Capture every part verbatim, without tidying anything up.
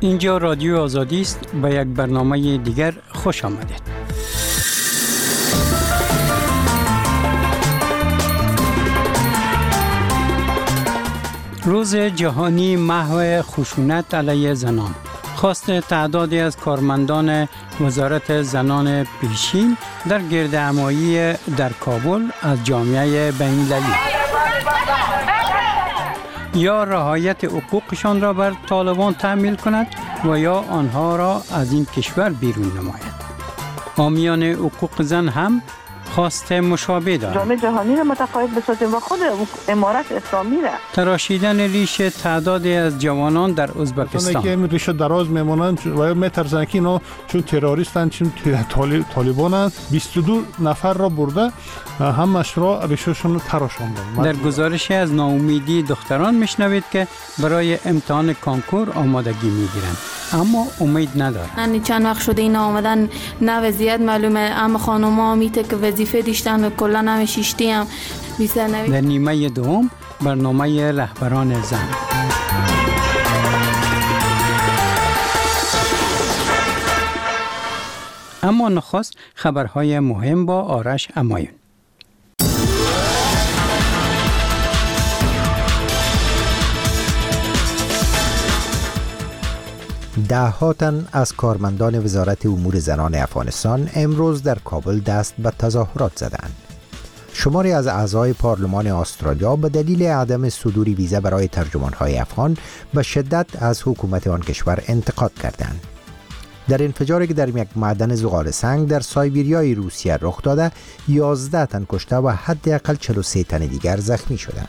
اینجا رادیو آزادی است. به یک برنامه دیگر خوش آمدید. روز جهانی محو خشونت علیه زنان. خواست تعدادی از کارمندان وزارت زنان پیشین در گردهمایی در کابل از جامعه بین‌المللی یا رعایت حقوقشان را بر طالبان تحمیل کند و یا آنها را از این کشور بیرون نماید. حامیان حقوق زن هم خواست مشابه دارند. جامعه جهانی را متقاعد بسازیم و خود امارت اسلامی را. تراشیدن ریش تعدادی از جوانان در ازبکستان. که این ریش دراز میمونند و میترسند که اینا چون تروریستند، چون طالبانند، بیست و دو نفر را برده همش را ریششون تراشاندند. در گزارشی از ناامیدی دختران میشنوید که برای امتحان کانکور آمادگی میگیرند اما امید ندارند. من چند وقت شده اینا آمدن، نه وضعیت معلومه، اما خانوما میته که وظیفه دیشتن و کلا نمی شیشتی هم بیسر نوید. در نیمه دوم برنامه رهبران زن. اما نخست خبرهای مهم با آرش امایون. ده ها تن از کارمندان وزارت امور زنان افغانستان امروز در کابل دست به تظاهرات زدند. شماری از اعضای پارلمان استرالیا به دلیل عدم صدور ویزا برای ترجمان‌های افغان به شدت از حکومت آن کشور انتقاد کردند. در انفجاری که در یک معدن زغال سنگ در سایبیریای روسیه رخ داده، یازده تن کشته و حداقل چهل و سه تن دیگر زخمی شدند.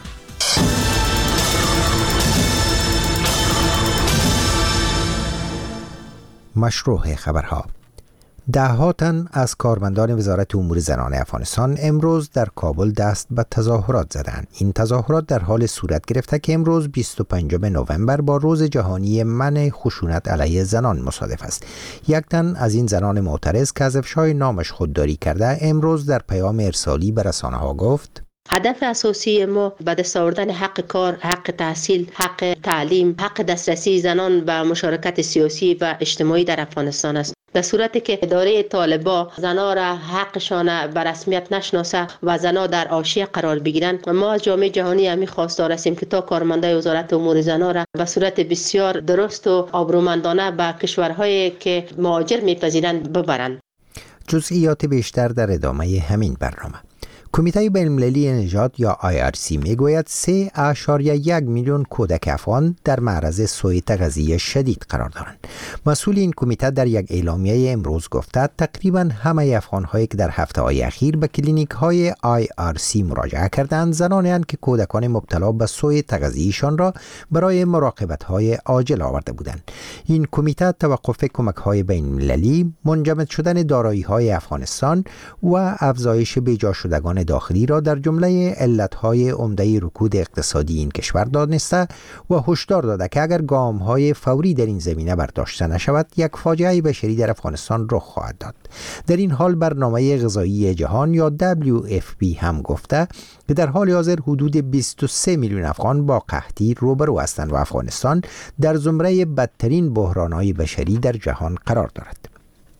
مشروع خبرها. ده ها تن از کارمندان وزارت امور زنان افغانستان امروز در کابل دست به تظاهرات زدند. این تظاهرات در حال صورت گرفته که امروز بیست و پنجم نوامبر با روز جهانی منع خشونت علیه زنان مصادف است. یک تن از این زنان معترض که از افشای نامش خودداری کرده امروز در پیام ارسالی به رسانه ها گفت: هدف اساسی ما به دست آوردن حق کار، حق تحصیل، حق تعلیم، حق دسترسی زنان به مشارکت سیاسی و اجتماعی در افغانستان است. در صورتی که اداره طالبا زنان را حقشان به رسمیت نشناسه و زنان در حاشیه قرار بگیرند، ما از جامعه جهانی همین خواستار هستیم که تا کارمندای وزارت امور زنان را به صورت بسیار درست و آبرومندانه به کشورهایی که مهاجر میپذیرند ببرند. جزئیات بیشتر در ادامه همین برنامه. کمیته بین‌المللی نژاد یا آی آر سی میگوید سه اشاریه یک میلیون کودک افغان در معرض سوء تغذیه شدید قرار دارند. مسئول این کمیته در یک اعلامیه امروز گفته تقریبا همه افغان‌هایی که در هفته‌های اخیر به کلینیک‌های آی آر سی مراجعه کردند زنانی اند که کودکان مبتلا به سوء تغذیه‌شان را برای مراقبت‌های عاجل آورده بودند. این کمیته توقف کمک‌های بین‌المللی، منجمد شدن دارایی‌های افغانستان و افزایش بیجا شدگان داخلی را در جمله علتهای عمده رکود اقتصادی این کشور دانسته و هشدار داده که اگر گام‌های فوری در این زمینه برداشته نشود یک فاجعه بشری در افغانستان رخ خواهد داد. در این حال برنامه غذایی جهان یا دبلیو اف پی هم گفته که در حال حاضر حدود بیست و سه میلیون افغان با قحطی روبرو هستند و افغانستان در زمره بدترین بحران‌های بشری در جهان قرار دارد.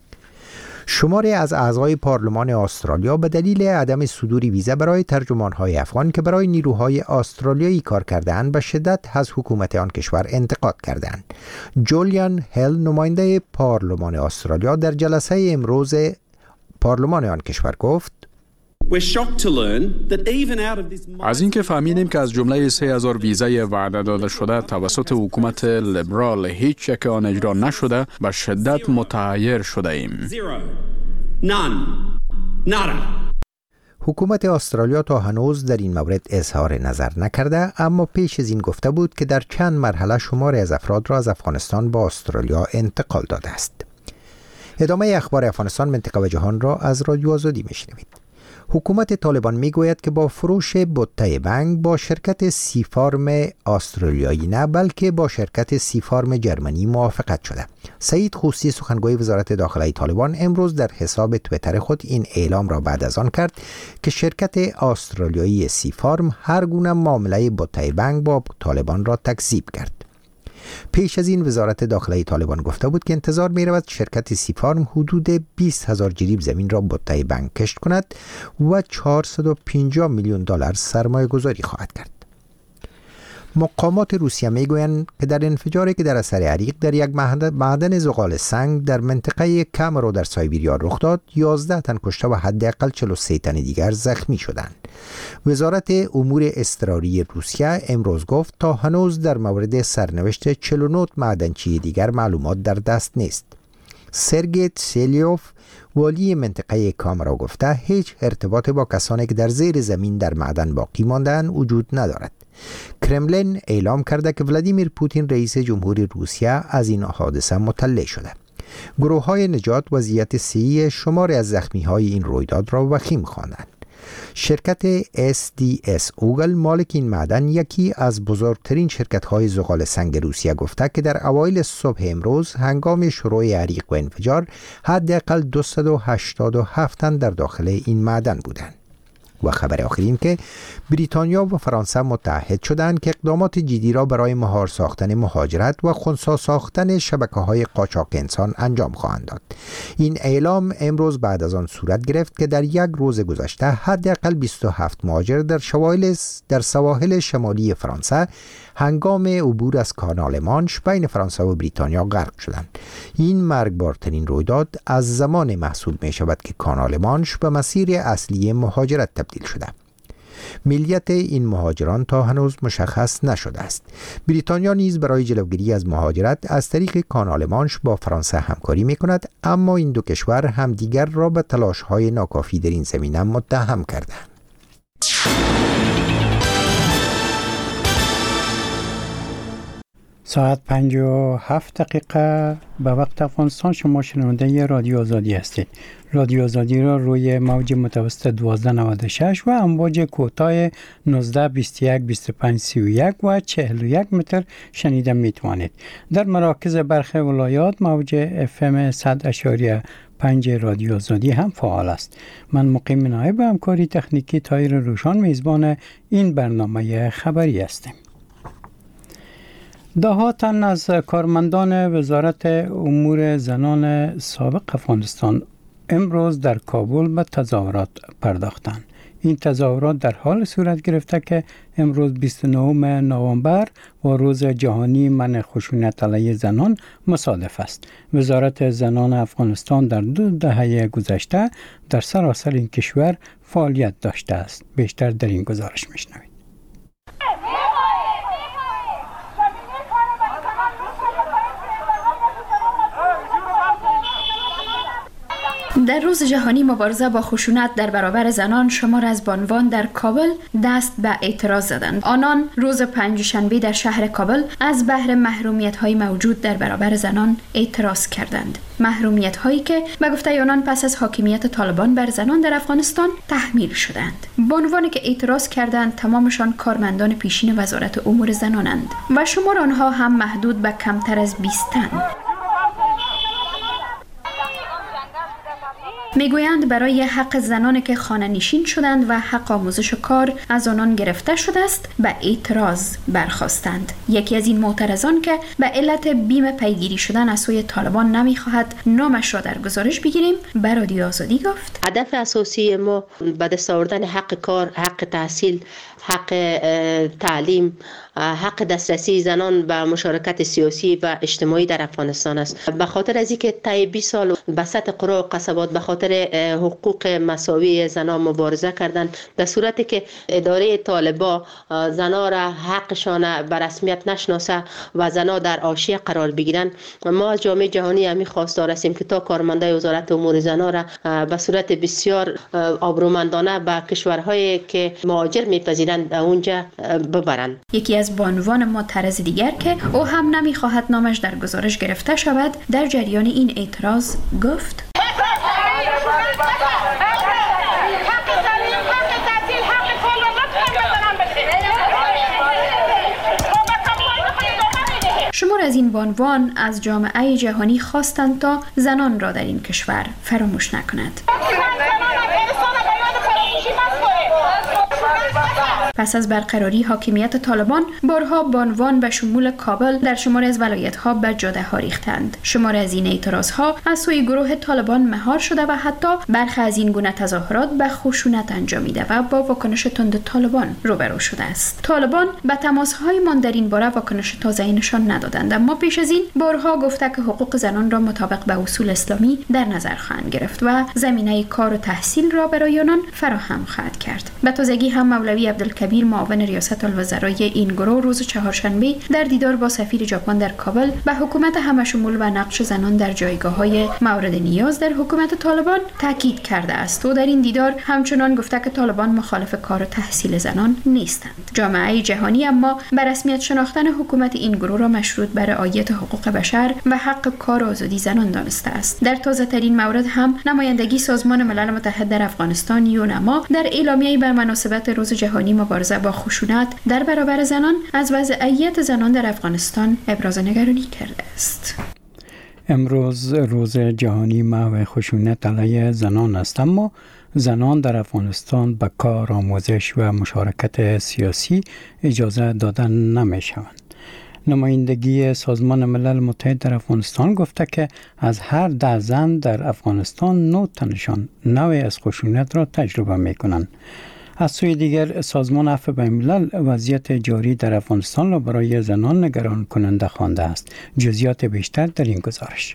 شماری از اعضای پارلمان استرالیا به دلیل عدم صدور ویزا برای ترجمان‌های افغان که برای نیروهای استرالیایی کار کرده‌اند به شدت از حکومت آن کشور انتقاد کردند. جولیان هل، نماینده پارلمان استرالیا، در جلسه امروز پارلمان آن کشور گفت: از اینکه فهمیدیم که از جمله سه هزار ویزای وعده داده شده توسط حکومت لیبرال هیچ یک آن اجرا نشده به شدت متحیر شده ایم. حکومت استرالیا تا هنوز در این مورد اظهار نظر نکرده، اما پیش از این گفته بود که در چند مرحله شماری از افراد را از افغانستان به استرالیا انتقال داده است. ادامه اخبار افغانستان، منطقه و جهان را از رادیو آزادی میشنوید. حکومت طالبان میگوید که با فروش بوته بنگ با شرکت سیفارم استرالیایی نه بلکه با شرکت سیفارم جرمنی موافقت شده. سعید خوستی، سخنگوی وزارت داخلی طالبان، امروز در حساب توییتر خود این اعلام را بعد از آن کرد که شرکت استرالیایی سیفارم هر گونه معامله بوته بنگ با طالبان را تکذیب کرد. پیش از این وزارت داخلی طالبان گفته بود که انتظار می رود شرکت سیفارم حدود بیست هزار جریب زمین را مدعی بانک کشت کند و چهارصد و پنجاه میلیون دلار سرمایه گذاری خواهد کرد. مقامات روسیه می گویند که در انفجاری که در اثر عریق در یک معدن زغال سنگ در منطقه کامرو در سایبریا رخ داد، یازده تن کشته و حداقل چهل و سه تن دیگر زخمی شدند. وزارت امور اضطراری روسیه امروز گفت تا هنوز در مورد سرنوشت چهل و نه معدنچی دیگر معلومات در دست نیست. سرگی تسلیوف والی منطقه کامرو گفته هیچ ارتباط با کسانی که در زیر زمین در معدن باقی ماندند وجود ندارد. کرملین اعلام کرده که ولادیمیر پوتین رئیس جمهوری روسیه از این حادثه مطلع شده. گروه های نجات وضعیت صحی شماری از زخمی های این رویداد را وخیم خواندند. شرکت اس دی اس اوگل مالک این معدن یکی از بزرگترین شرکت های زغال سنگ روسیه گفته که در اوایل صبح امروز هنگام شروع عریق و انفجار حداقل دویست و هشتاد و هفت تن در داخل این معدن بودند. و خبر آخر این که بریتانیا و فرانسه متحد شدند که اقدامات جدی را برای مهار ساختن مهاجرت و خنثی ساختن شبکه‌های قاچاق انسان انجام خواهند داد. این اعلام امروز بعد از آن صورت گرفت که در یک روز گذشته حداقل بیست و هفت مهاجر در شواهل در سواحل شمالی فرانسه هنگام عبور از کانال مانش بین فرانسه و بریتانیا غرق شدند. این مرگبارترین رویداد از زمان محسوب می شود که کانال مانش به مسیر اصلی مهاجرت تبدیل شده. ملیت این مهاجران تا هنوز مشخص نشده است. بریتانیا نیز برای جلوگیری از مهاجرت از طریق کانال مانش با فرانسه همکاری می کند، اما این دو کشور همدیگر را به تلاش‌های ناکافی در این زمینه متهم کردند. ساعت پنج و هفت دقیقه به وقت افغانستان. شما شنونده رادیو آزادی هستید. رادیو آزادی را روی موج متوسط دوازده نود و شش و امواج کوتاه نوزده بیست و یک بیست و پنج سی و یک و چهل و یک متر شنیده می توانید. در مراکز برخی ولایات موج اف ام صد اشاریه پنج رادیو آزادی هم فعال است. من مقیم نایب همکاری تکنیکی طاهر روشان میزبان این برنامه خبری هستم. ده ها تن از کارمندان وزارت امور زنان سابق افغانستان امروز در کابل به تظاهرات پرداختند. این تظاهرات در حال صورت گرفته که امروز بیست و نهم نوامبر و روز جهانی منع خشونت علیه زنان مصادف است. وزارت زنان افغانستان در دو دهه گذشته در سراسر این کشور فعالیت داشته است. بیشتر در این گزارش میشنوید. در روز جهانی مبارزه با خشونت در برابر زنان شمار از بانوان در کابل دست به اعتراض زدند. آنان روز پنجشنبه در شهر کابل از بحر محرومیت‌های موجود در برابر زنان اعتراض کردند. محرومیت‌هایی که به گفته آنان پس از حاکمیت طالبان بر زنان در افغانستان تحمیل شدند. بانوانی که اعتراض کردند تمامشان کارمندان پیشین وزارت امور زنانند و شمار آنها هم محدود به کمتر از بیست تن. میگویند برای حق زنانی که خانه نشین شدند و حق آموزش کار از آنان گرفته شده است به اعتراض برخاستند. یکی از این معترضان که به علت بیم پیگیری شدن از سوی طالبان نمیخواهد نامش را در گزارش بگیریم به رادیو آزادی گفت: هدف اساسی ما به دست آوردن حق کار، حق تحصیل، حق تعلیم، حق دسترسی زنان به مشارکت سیاسی و اجتماعی در افغانستان است. به خاطر از اینکه طی بیست سال به سطح قرا و قصبات به خاطر حقوق مساوی زنان مبارزه کردند، در صورتی که اداره طالبا زنان را حقشان به رسمیت نشناسه و زنان در حاشیه قرار بگیرند، ما از جامعه جهانی همین خواستار هستیم که تا کارمندای وزارت امور زنان را به صورت بسیار آبرومندانه به کشورهایی که مهاجر میپذیرند اونجا ببرند. یکی از بانوان معترض دیگر که او هم نمیخواهد نامش در گزارش گرفته شود در جریان این اعتراض گفت: شمار از این بانوان از جامعه جهانی خواستند تا زنان را در این کشور فراموش نکند. پس از برقراری حاکمیت طالبان، بارها بانوان به شمول کابل در شمار از ولایت‌ها به جاده ها ریختند. شمار از این اعتراض‌ها از سوی گروه طالبان مهار شده و حتی برخی از این گونه تظاهرات به خشونت انجامیده و با واکنش تند طالبان روبرو شده است. طالبان به تماس‌های من در این باره واکنش تازه‌ای نشان ندادند، اما پیش از این بارها گفته که حقوق زنان را مطابق به اصول اسلامی در نظر خواهند گرفت و زمینه کار و تحصیل را برای آنان فراهم خواهد کرد. به تازگی هم مولوی عبدالکبیر معاون ریاست الوزرای این گروه روز چهارشنبه در دیدار با سفیر ژاپن در کابل به حکومت همشمول و نقش زنان در جایگاه‌های مورد نیاز در حکومت طالبان تاکید کرده است و در این دیدار همچنان گفته که طالبان مخالف کار و تحصیل زنان نیستند. جامعه جهانی اما به رسمیت شناختن حکومت این گروه را مشروط بر رعایت حقوق بشر و حق کار و آزادی زنان دانسته است. در تازه ترین مورد هم نمایندگی سازمان ملل متحد در افغانستان یونما در اعلامیه‌ای بر مناسبت روز جهانی مبارزه با خشونت در برابر زنان از وضعیت زنان در افغانستان ابراز نگرانی کرده است. امروز روز جهانی محو خشونت علیه زنان است، اما زنان در افغانستان به کار، آموزش و مشارکت سیاسی اجازه دادن نمی شوند. نمایندگی سازمان ملل متحد در افغانستان گفته که از هر ده زن در افغانستان نه تنشان نوعی از خشونت را تجربه می کنند. از سوی دیگر سازمان عفو بین‌الملل وضعیت جاری در افغانستان را برای زنان نگران کننده خوانده است. جزئیات بیشتر در این گزارش.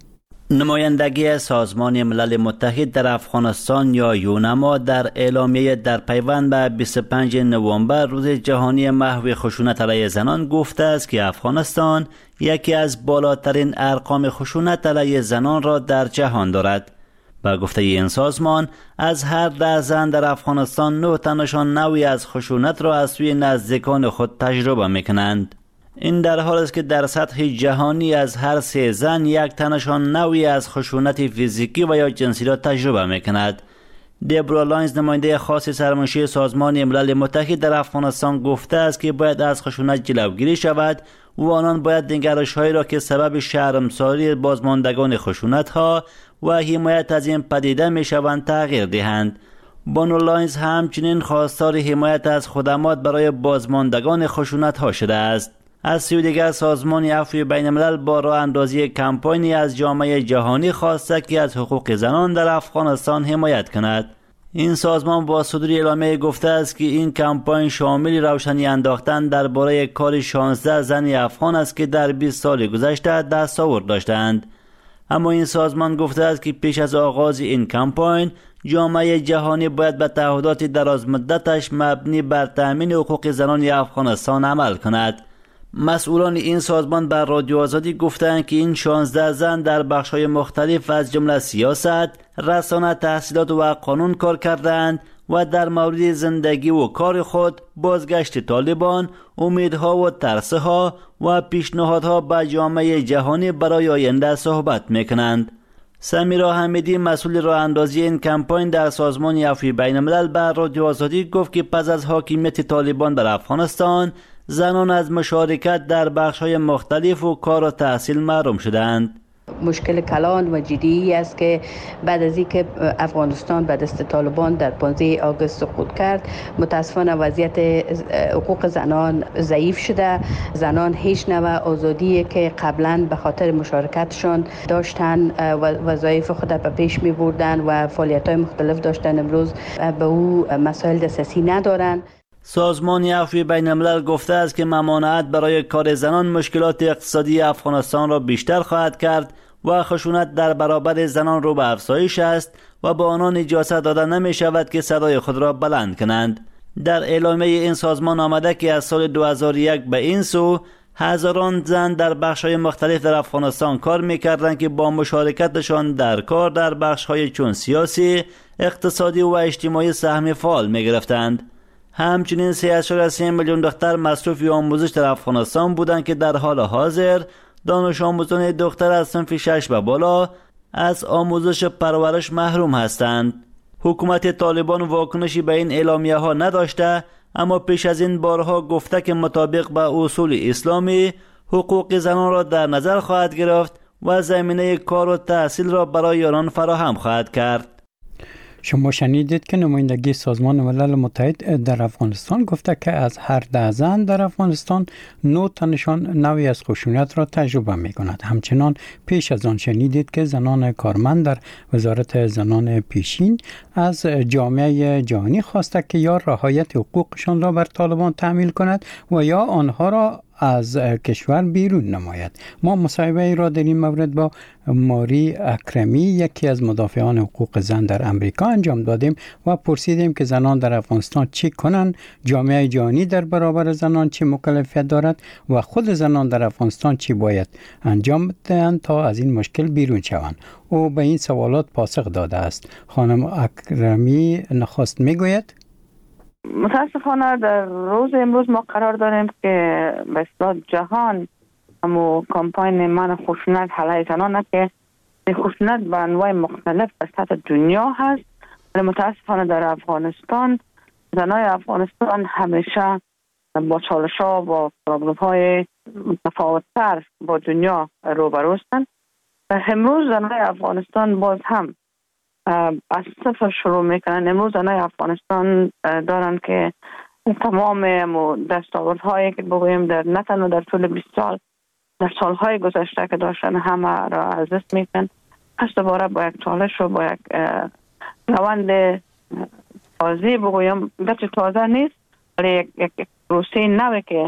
نمایندگی سازمان ملل متحد در افغانستان یا یونما در اعلامیه در پیوند به بیست و پنجم نوامبر روز جهانی محو خشونت علیه زنان گفته است که افغانستان یکی از بالاترین ارقام خشونت علیه زنان را در جهان دارد. با گفته این سازمان از هر ده زن در افغانستان نه تنشان نوعی از خشونت را از سوی نزدیکان خود تجربه میکنند. این در حال است که در سطح جهانی از هر سه زن یک تنشان نوعی از خشونت فیزیکی و یا جنسی را تجربه میکند. دبرا لاینز نماینده خاص سرمنشی سازمان ملل متحد در افغانستان گفته است که باید از خشونت جلوگیری شود و آنان باید نگرش‌هایی را که سبب شرمساری بازماندگان خشونت ها و حمایت از این پدیده می شوند تغییر دهند. بانو لاینز همچنین خواستار حمایت از خدمات برای بازماندگان خشونت ها شده است. از سوی دیگر سازمان عفو بین الملل با راه اندازی کمپاینی از جامعه جهانی خواسته که از حقوق زنان در افغانستان حمایت کند. این سازمان با صدور اعلامیه گفته است که این کمپاین شامل روشنی انداختن درباره کار شانزده زن افغان است که در بیست سال گذشته دستاورد داشتند. اما این سازمان گفته است که پیش از آغاز این کمپاین جامعه جهانی باید به تعهدات دراز مدتش مبنی بر تامین حقوق زنان افغانستان عمل کند. مسئولان این سازمان بر رادیو آزادی گفتند که این شانزده زن در بخش‌های مختلف از جمله سیاست، رسانه، تحصیلات و قانون کار کردند و در مورد زندگی و کار خود، بازگشت طالبان، امیدها و ترسها و پیشنهادها به جامعه جهانی برای آینده صحبت میکنند. سمیرا حمیدی مسئول راه اندازی این کمپاین در سازمان عفو بین الملل بر رادیو آزادی گفت که پس از حاکمیت طالبان بر افغانستان زنان از مشارکت در بخش‌های مختلف و کار و تحصیل محروم شدند. مشکل کلان و جدی است که بعد از اینکه افغانستان به دست طالبان در پانزده آگوست سقوط کرد، متاسفانه وضعیت حقوق زنان ضعیف شده. زنان هیچ نوع آزادی که قبلا به خاطر مشارکتشان داشتن و وظایف خود به پیش می بردن و فعالیت‌های مختلف داشتن، امروز به او مسائل دسترسی ندارند. سازمان عفو بین الملل گفته است که ممانعت برای کار زنان مشکلات اقتصادی افغانستان را بیشتر خواهد کرد و خشونت در برابر زنان رو به افزایش است و به آنان اجازه داده نمی شود که صدای خود را بلند کنند. در اعلامیه این سازمان آمده که از سال دو هزار و یک به این سو هزاران زن در بخش‌های مختلف در افغانستان کار می‌کردند که با مشارکتشان در کار در بخش‌های چون سیاسی، اقتصادی و اجتماعی سهم فعال می‌گرفتند. همچنین سه اشاریه سه میلیون دختر مصروف آموزش در افغانستان بودند که در حال حاضر دانش آموزان دختر از صنف شش به بالا از آموزش پرورش محروم هستند. حکومت طالبان واکنشی به این اعلامیه ها نداشته، اما پیش از این بارها گفته که مطابق با اصول اسلامی حقوق زنان را در نظر خواهد گرفت و زمینه کار و تحصیل را برای آنان فراهم خواهد کرد. شما شنیدید که نمایندگی سازمان ملل متحد در افغانستان گفته که از هر ده زن در افغانستان نه تنشان نوعی از خشونت را تجربه می کند. همچنان پیش از آن شنیدید که زنان کارمند در وزارت زنان پیشین از جامعه جهانی خواسته که یا رعایت حقوقشان را بر طالبان تأمین کند و یا آنها را از کشور بیرون نماید. ما مصاحبه ای را در این مورد با ماری اکرمی، یکی از مدافعان حقوق زن در امریکا انجام دادیم و پرسیدیم که زنان در افغانستان چی کنند، جامعه جهانی در برابر زنان چی مکلفیت دارد و خود زنان در افغانستان چی باید انجام دهند تا از این مشکل بیرون شوند. او به این سوالات پاسخ داده است. خانم اکرمی نخست میگوید: متاسفانه در روز امروز ما قرار داریم که به اصطلاح جهان همو کمپاین من خشونت علیه زنان که خشونت به انواع مختلف در سطح دنیا هست، ولی متاسفانه در افغانستان زنای افغانستان همیشه با چالش‌ها با پروبلم‌های متفاوت‌تر با دنیا روبرو هستند. امروز زنای افغانستان باز هم از صفر شروع میکنن. امروز زنای افغانستان دارن که تمام دستاوردهایی که بگوییم در نه تنها در طول بیست سال، در سالهای گذشته که داشتن، همه را از دست میکنن. پس دوباره با یک چالش و با یک روند تازه بگویم، گرچه تازه نیست ولی یک, یک پروسه نوی که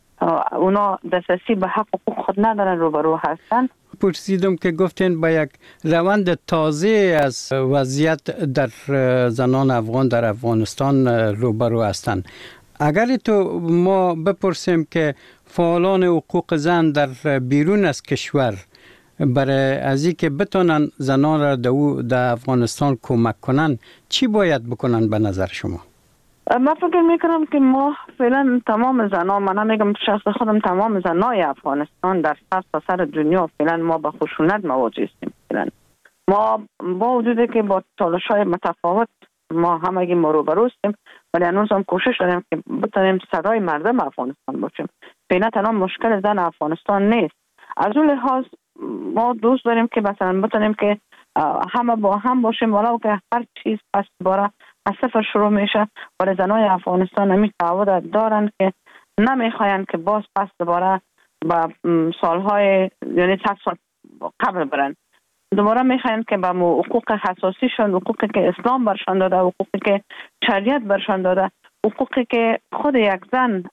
اونا دسترسی به حق حقوق خود ندارن روبرو هستن. پرسیدم که گفتین با یک روند تازه از وضعیت در زنان افغان در افغانستان روبرو هستند. اگر تو ما بپرسیم که فعالان حقوق زن در بیرون از کشور برای از اینکه بتونن زنان را در افغانستان کمک کنن چی باید بکنن به نظر شما؟ من فکر میکنم که ما فعلا تمام زنان، من نمیگم شخص خودم، تمام زنای افغانستان در سراسر دنیا فعلا ما با خشونت مواجه هستیم. فعلا ما با وجودی که با چالش‌های متفاوت ما همگی ما روبرو هستیم، ولی هنوز هم کوشش داریم که بتونیم صدای مردم افغانستان باشیم. فعلا تنها مشکل زن افغانستان نیست. از اون لحاظ ما دوست داریم که مثلا بتونیم که همه با هم باشیم، ولو که هر چیز پس باره از صفر شروع میشه، ولی زنای افغانستان همی تعهد دارن که نمیخواین که باز پس دوباره با سالهای یعنی صد سال قبل برن. دوباره میخواین که با حقوق حساسیشون، حقوقی که اسلام برشان داده، حقوقی که شریعت برشان داده، حقوقی که خود یک زن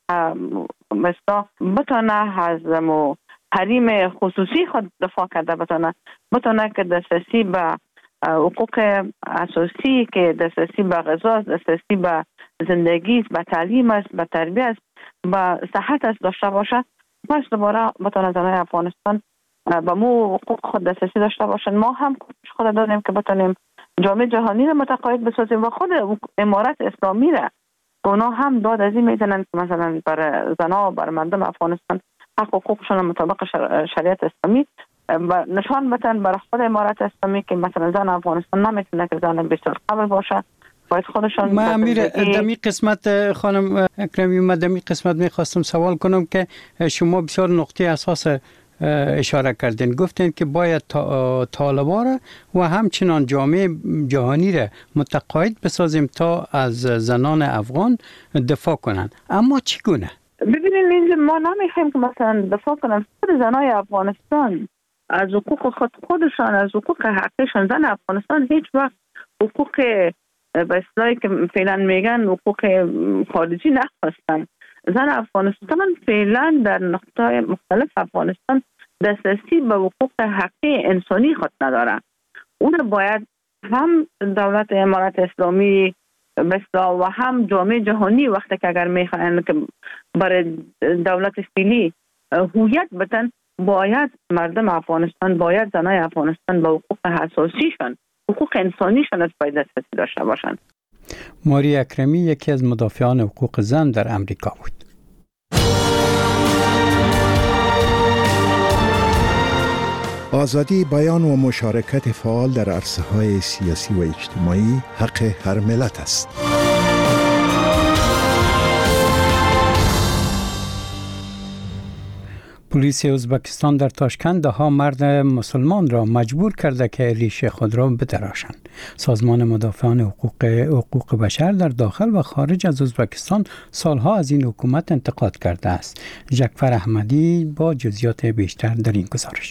مثلا بتونه از حریم خصوصی خود دفاع کرده، بتونه بتونه که دسترسی به حقوق اساسی که دسترسی به غذا، دسترسی به زندگی، به تعلیم است، به تربیت است، به صحت است داشته باشه. پس دوباره بتونه زنای افغانستان به مو حقوق خود دسترسی داشته باشن. ما هم خود دادیم که بتونیم جامعه جهانی را متقاعد بسازیم و خود امارت اسلامی را اونا هم داد از این میزنن که مثلا برای زنا و برای مردم افغانستان حق حقوقشون مطابق شریعت اسلامی نشان بدن برای خود امارت اسلامی که مثلا زن افغانستان نمیتونه که زن بسیار قبل باشه، باید خودشون. ما امیر دمی قسمت خانم اکرمی، ما دمی قسمت میخواستم سوال کنم که شما بسیار نقطه اساس اشاره کردین، گفتین که باید طالبان را و همچنان جامعه جهانی را متقاعد بسازیم تا از زنان افغان دفاع کنند. اما چگونه؟ ببینید اینجا ما نمیخوایم که مثلا دفاع کنن خود زنای افغانستان از حقوق خود خودشان، از حقوق حقیقشان. زن افغانستان هیچ وقت حقوق به اصطلاحی که فعلا میگن حقوق خارجی نخواستن. زن افغانستان فعلا در نقطه مختلف افغانستان دسترسی به حقوق حقیقی انسانی خود نداره. اون باید هم دولت امارت اسلامی بسیار و هم جامعه جهانی وقتی که اگر میخواین که برای دولت فعلی هویت بدن، باید مردم افغانستان، باید زنای افغانستان به حقوق اساسیشان، حقوق انسانیشان از باید دسترسی داشته باشند. ماری اکرمی یکی از مدافعان حقوق زن در امریکا بود. آزادی بیان و مشارکت فعال در عرصه‌های سیاسی و اجتماعی حق هر ملت است. پلیس ازبکستان در تاشکند ده ها مرد مسلمان را مجبور کرده که ریش خود را بتراشند. سازمان مدافعان حقوق حقوق بشر در داخل و خارج از ازبکستان سالها از این حکومت انتقاد کرده است. جعفر احمدی با جزئیات بیشتر در این گزارش.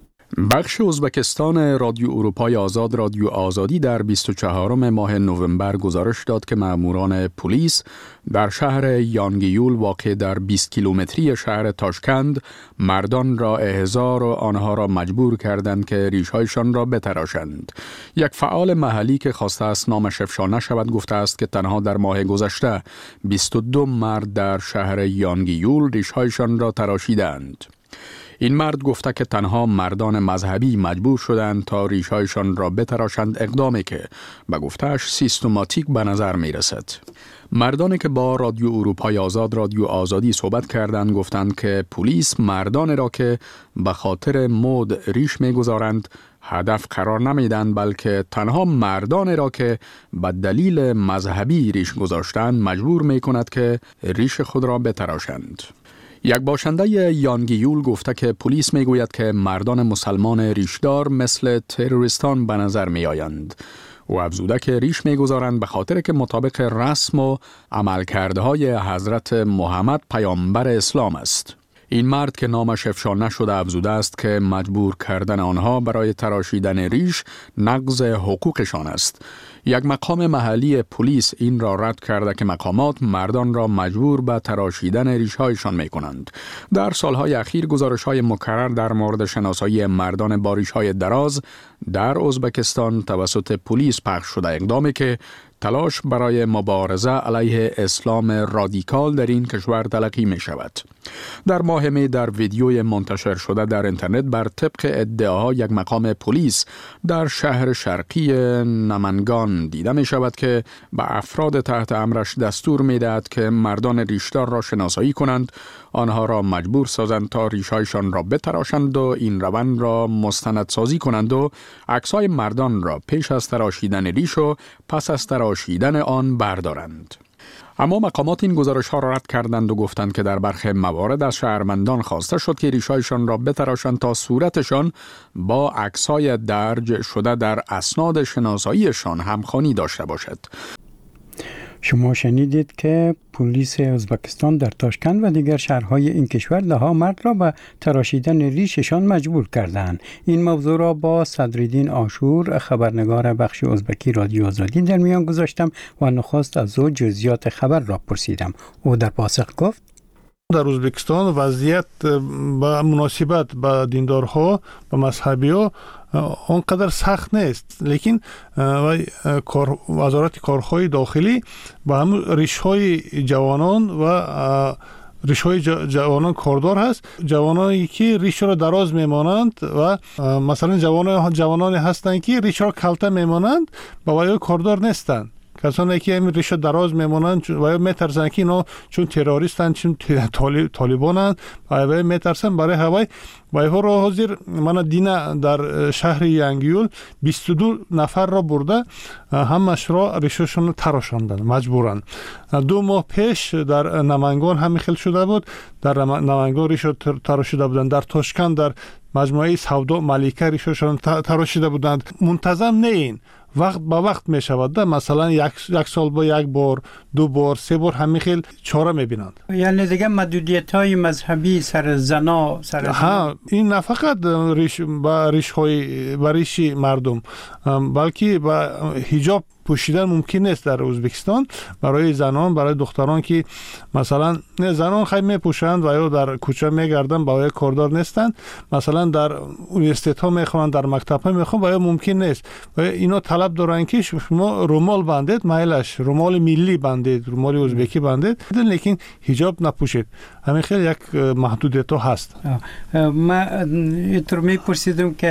بخش ازبکستان رادیو اروپای آزاد رادیو آزادی در بیست و چهارم ماه نوامبر گزارش داد که ماموران پلیس در شهر یانگیول واقع در بیست کیلومتری شهر تاشکند مردان را احضار و آنها را مجبور کردند که ریش‌هایشان را بتراشند. یک فعال محلی که خواسته است نامش افشا نشود گفته است که تنها در ماه گذشته بیست و دو مرد در شهر یانگیول ریش‌هایشان را تراشیدند. این مرد گفته که تنها مردان مذهبی مجبور شدند تا ریش‌هایشان را بتراشند، اقدامی که به گفته‌اش سیستماتیک به نظر می رسد. مردانی که با رادیو اروپای آزاد رادیو آزادی صحبت کردند گفتند که پلیس مردان را که به خاطر مد ریش می‌گذارند هدف قرار نمیدند، بلکه تنها مردان را که به دلیل مذهبی ریش گذاشتند مجبور می کند که ریش خود را بتراشند. یک باشنده یانگیول گفته که پلیس می گوید که مردان مسلمان ریشدار مثل تروریستان به نظر می آیند. و افزوده که ریش می گذارند به خاطر که مطابق رسم و عملکردهای حضرت محمد پیامبر اسلام است. این مرد که نامش افشا نشده افزوده است که مجبور کردن آنها برای تراشیدن ریش نقض حقوقشان است. یک مقام محلی پلیس این را رد کرده که مقامات مردان را مجبور به تراشیدن ریش‌هایشان می‌کنند. در سالهای اخیر گزارش‌های مکرر در مورد شناسایی مردان با ریش‌های دراز در ازبکستان توسط پلیس پخش شده، اقدامی که تلاش برای مبارزه علیه اسلام رادیکال در این کشور تلقی می شود. در ماه می در ویدیوی منتشر شده در اینترنت بر طبق ادعاها یک مقام پلیس در شهر شرقی نمنگان دیده می شود که به افراد تحت امرش دستور می دهد که مردان ریشدار را شناسایی کنند، آنها را مجبور سازند تا ریش‌هایشان را بتراشند و این روند را مستندسازی کنند و عکس‌های مردان را پیش از تراشیدن ریش و پس از تراشیدن آن بردارند. اما مقامات این گزارش‌ها را رد کردند و گفتند که در برخی موارد از شهروندان خواسته شد که ریش‌هایشان را بتراشند تا صورتشان با عکس‌های درج شده در اسناد شناساییشان همخوانی داشته باشد. شما شنیدید که پلیس ازبکستان در تاشکند و دیگر شهرهای این کشور ده ها مرد را به تراشیدن ریششان مجبور کردند. این موضوع را با صدرالدین آشور خبرنگار بخش ازبکی رادیو آزادی در میان گذاشتم و نخست از او جزئیات خبر را پرسیدم. او در پاسخ گفت: در ازبکستان وضعیت با مناسبت با دیندارها و مذهبی ها آنقدر سخت نیست، لیکن وزارت کارهای داخلی با هم ریش‌های جوانان و ریش‌های جوانان کاردار هست، جوانانی که ریش را دراز میمانند و مثلا جوانان جوانانی هستند که ریش را کلته میمانند و وای کاردار نیستند. کسانی که این ریشه دراز میمونند و میترسن که اینا چون تروریستن، چون طالبانن و میترسن برای هوای و ها را حاضر من دینا در شهر یانگیول بیست و دو نفر را برده همش را ریشهشون تراشاندن مجبورن. دو ماه پیش در نمنگان همین خیل شده بود، در نمنگان ریشه تراشیده بودند، در تاشکند در مجموعه سودا ملیکه ریشهشون تراشیده بودند. منتظم نه این وقت با وقت می شود، مثلا یک, یک سال با یک بار، دو بار، سه بار همین خیل چاره می بینند. یعنی دیگه محدودیت های مذهبی سر زنا سر ها، این نه فقط ریش با ریش های با ریش مردم، بلکه با حجاب پوشیدن ممکن نیست در ازبکستان برای زنان، برای دختران که مثلا نه زنان خیلی میپوشند و یا در کوچه میگردن با کاردار نیستند، مثلا در یونیورسیته ها میخوانند، در مکتب ها میخوان و یا ممکن نیست و اینا طلب دارن که شما رومال بندید، مایلش رومال ملی بندید، رومال ازبکی بندید، لیکن حجاب نپوشید. همین خیلی یک محدودیت ها هست. ما اینطور میپرسیدم که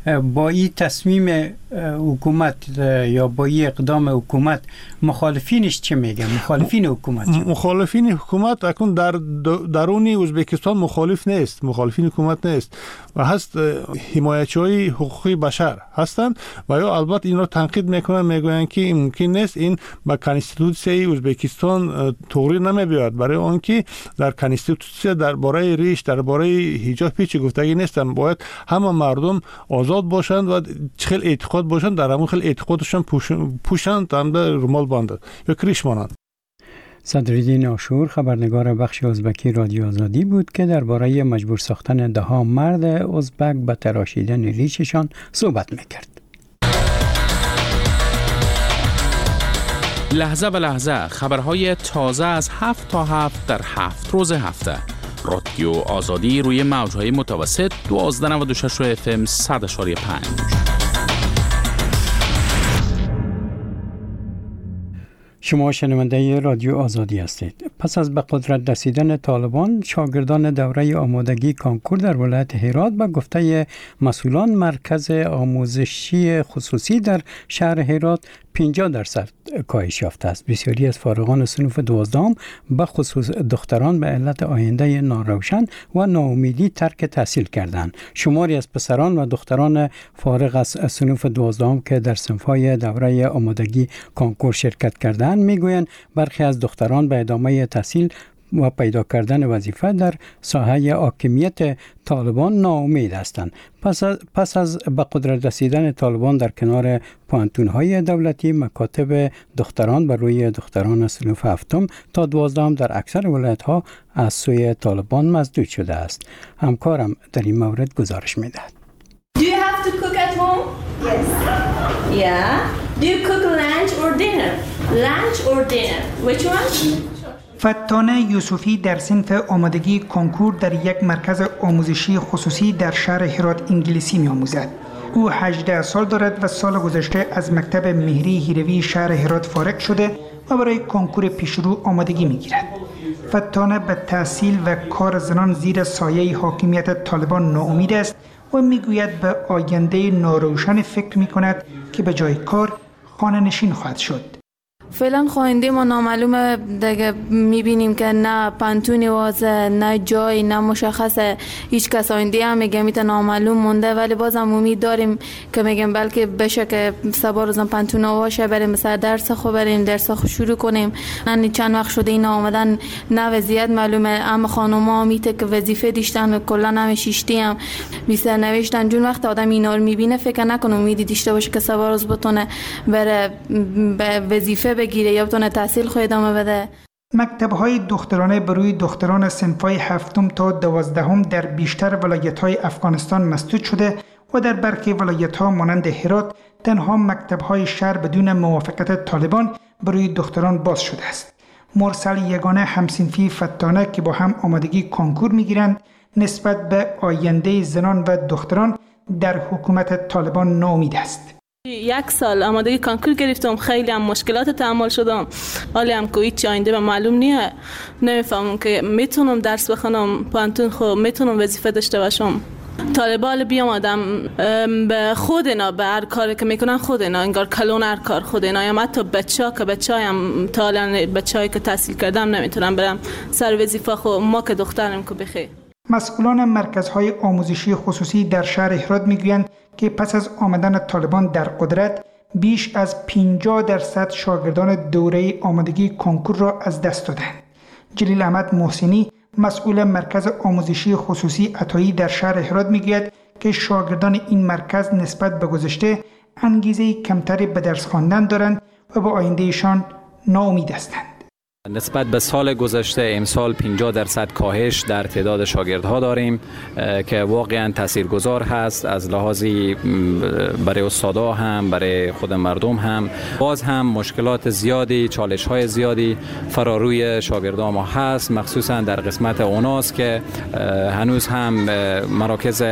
با این تصمیم حکومت یا با این اقدام حکومت مخالفینش چه میگن؟ مخالفین حکومت چه؟ مخالفین حکومت اکنون در درون ازبکستان مخالف نیست، مخالفین حکومت نیست و هست حمایتچی‌های حقوقی بشر هستند و یا البته این را تنقید میکنن، میگویند که ممکن نیست این با کانستیتوسیای ازبکستان تغییر نمی‌بیاد، برای آنکه در کانستیتوسیا درباره ریش درباره حجاب هیچ گفتگی نیستن، باید همه مردم آزاد باشند و خیلی اعتقاد باشند، در همون خیلی اعتقادشون پوشند در رومال باندند یا کریش مانند. صدرالدین عاشور خبرنگار بخش ازبکی رادیو آزادی بود که درباره مجبور ساختن ده ها مرد ازبک به تراشیدن ریششان صحبت میکرد. لحظه به لحظه خبرهای تازه از هفت تا هفت در هفت روز هفته. رادیو آزادی روی موجهای متوسط دوازده و نود و شش اف ام صد و پنج. شما شنونده رادیو آزادی هستید. پس از به قدرت رسیدن طالبان، شاگردان دوره آمادگی کانکور در ولایت هرات به گفته مسئولان مرکز آموزشی خصوصی در شهر هرات پنجاه درصد کاهش یافته است. بسیاری از فارغان صنف دوازدهم به خصوص دختران به علت آینده ناروشن و ناامیدی ترک تحصیل کردند. شماری از پسران و دختران فارغ از صنف دوازدهم که در صنف‌های دوره آمادگی کانکور شرکت کردند میگویند برخی از دختران به ادامه تحصیل و پیدا کردن وظیفه در ساحه حاکمیت طالبان ناامید هستند. پس از, پس از به قدرت رسیدن طالبان در کنار پانتون‌های دولتی، مکاتب دختران بر روی دختران صنف هفتم تا دوازدهم در اکثر ولایت‌ها از سوی طالبان مسدود شده است. همکارم در این مورد گزارش می‌دهد. Do you have to cook at home? Yes. Yeah. Do you cook lunch or dinner? Lunch or dinner? Which one? فتانه یوسفی در صنف آمادگی کنکور در یک مرکز آموزشی خصوصی در شهر هرات انگلیسی می‌آموزد. او هجده سال دارد و سال گذشته از مکتب مهری هیروی شهر هرات فارغ شده و برای کنکور پیشرو آمادگی می‌گیرد. فتانه به تحصیل و کار زنان زیر سایه حاکمیت طالبان ناامید است و می‌گوید به آینده ناروشن فکر می‌کند که به جای کار خانه نشین خواهد شد. فعلا خواننده ما نامعلومه، دیگه میبینیم که نه پانتونی واسه، نه جای، نه مشخصه، هیچ کس آینده هم میگه میتونه نامعلوم مونده، ولی بازم امید داریم که میگم بلکه بشه که سبا روزم پانتون واشه بریم مثلا درس خو بریم درس خو شروع کنیم. نه چند وقت شده اینا آمدن، نه وضعیت معلومه، اما خانوما میته که وظیفه دیشتن کلا هم شیشتی هم میسر نوشتن. جون وقت آدم اینا رو میبینه فکر نکنه امیدی داشته باشه که سبا روز بتونه بره وظیفه بگیره یا بتونه تحصیل خود ادامه بده. مکتب‌های دخترانه بروی دختران صنف‌های هفتم تا دوازدهم در بیشتر ولایت‌های افغانستان مسدود شده و در برخی ولایت‌ها مانند هرات تنها مکتب‌های شهر بدون موافقت طالبان بروی دختران باز شده است. مرسل یگانه همصنفی فتانه که با هم آمادگی کنکور می‌گیرند نسبت به آینده زنان و دختران در حکومت طالبان ناامید است. یک سال آمادگی کانکور گرفتم، خیلی هم مشکلات تحمل شدم، حالی هم که هیچ آینده به معلوم نیه، نمیفهمم که میتونم درس بخونم پانتون خو میتونم وظیفه داشته باشم. طالبان بیام آدم به خود اینا به هر کاری که میکنن خود اینا انگار کلون هر کار خود اینا، یا حتی بچه که بچه هم تالا بچه که تحصیل کردم نمیتونم برم سر وظیفه خو، ما که دخترم که بخیر. مسئولان مرکزهای آموزشی خصوصی در شهر هرات میگویند که پس از آمدن طالبان در قدرت بیش از پنجاه درصد شاگردان دوره آمادگی کنکور را از دست دادند. جلیل احمد محسنی مسئول مرکز آموزشی خصوصی عطایی در شهر هرات میگوید که شاگردان این مرکز نسبت به گذشته انگیزه کمتری به درس خواندن دارند و به آیندهشان ناامید هستند. نسبت به سال گذشته امسال پنجاه درصد کاهش در تعداد شاگردها داریم که واقعا تاثیرگذار هست از لحاظی برای استادا هم برای خود مردم هم. باز هم مشکلات زیادی، چالش های زیادی فراروی شاگردان ما هست، مخصوصا در قسمت اوناست که هنوز هم مراکز